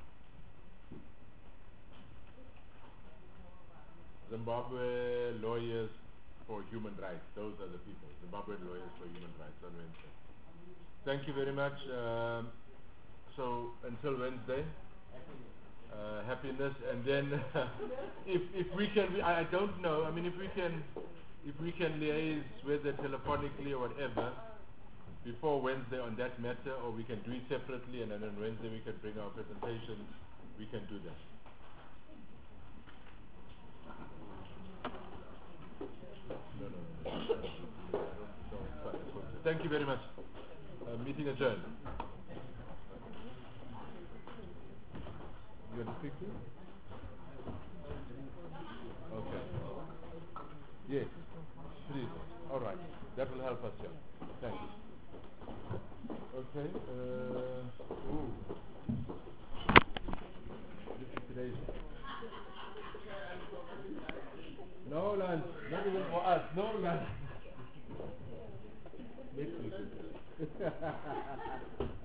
Zimbabwe Lawyers for Human Rights. Those are the people. Zimbabwe Lawyers for Human Rights on Wednesday. Thank you very much. So until Wednesday, happiness, and then if we can, I don't know. I mean, if we can liaise whether telephonically or whatever before Wednesday on that matter, or we can do it separately, and then on Wednesday we can bring our presentations. We can do that. you very much. Meeting adjourned. You want to speak to? Okay. Yes. Please. All right. That will help us here. Thank you. Okay. Ooh. Today's no lunch. Not even for us. No lunch. Next week.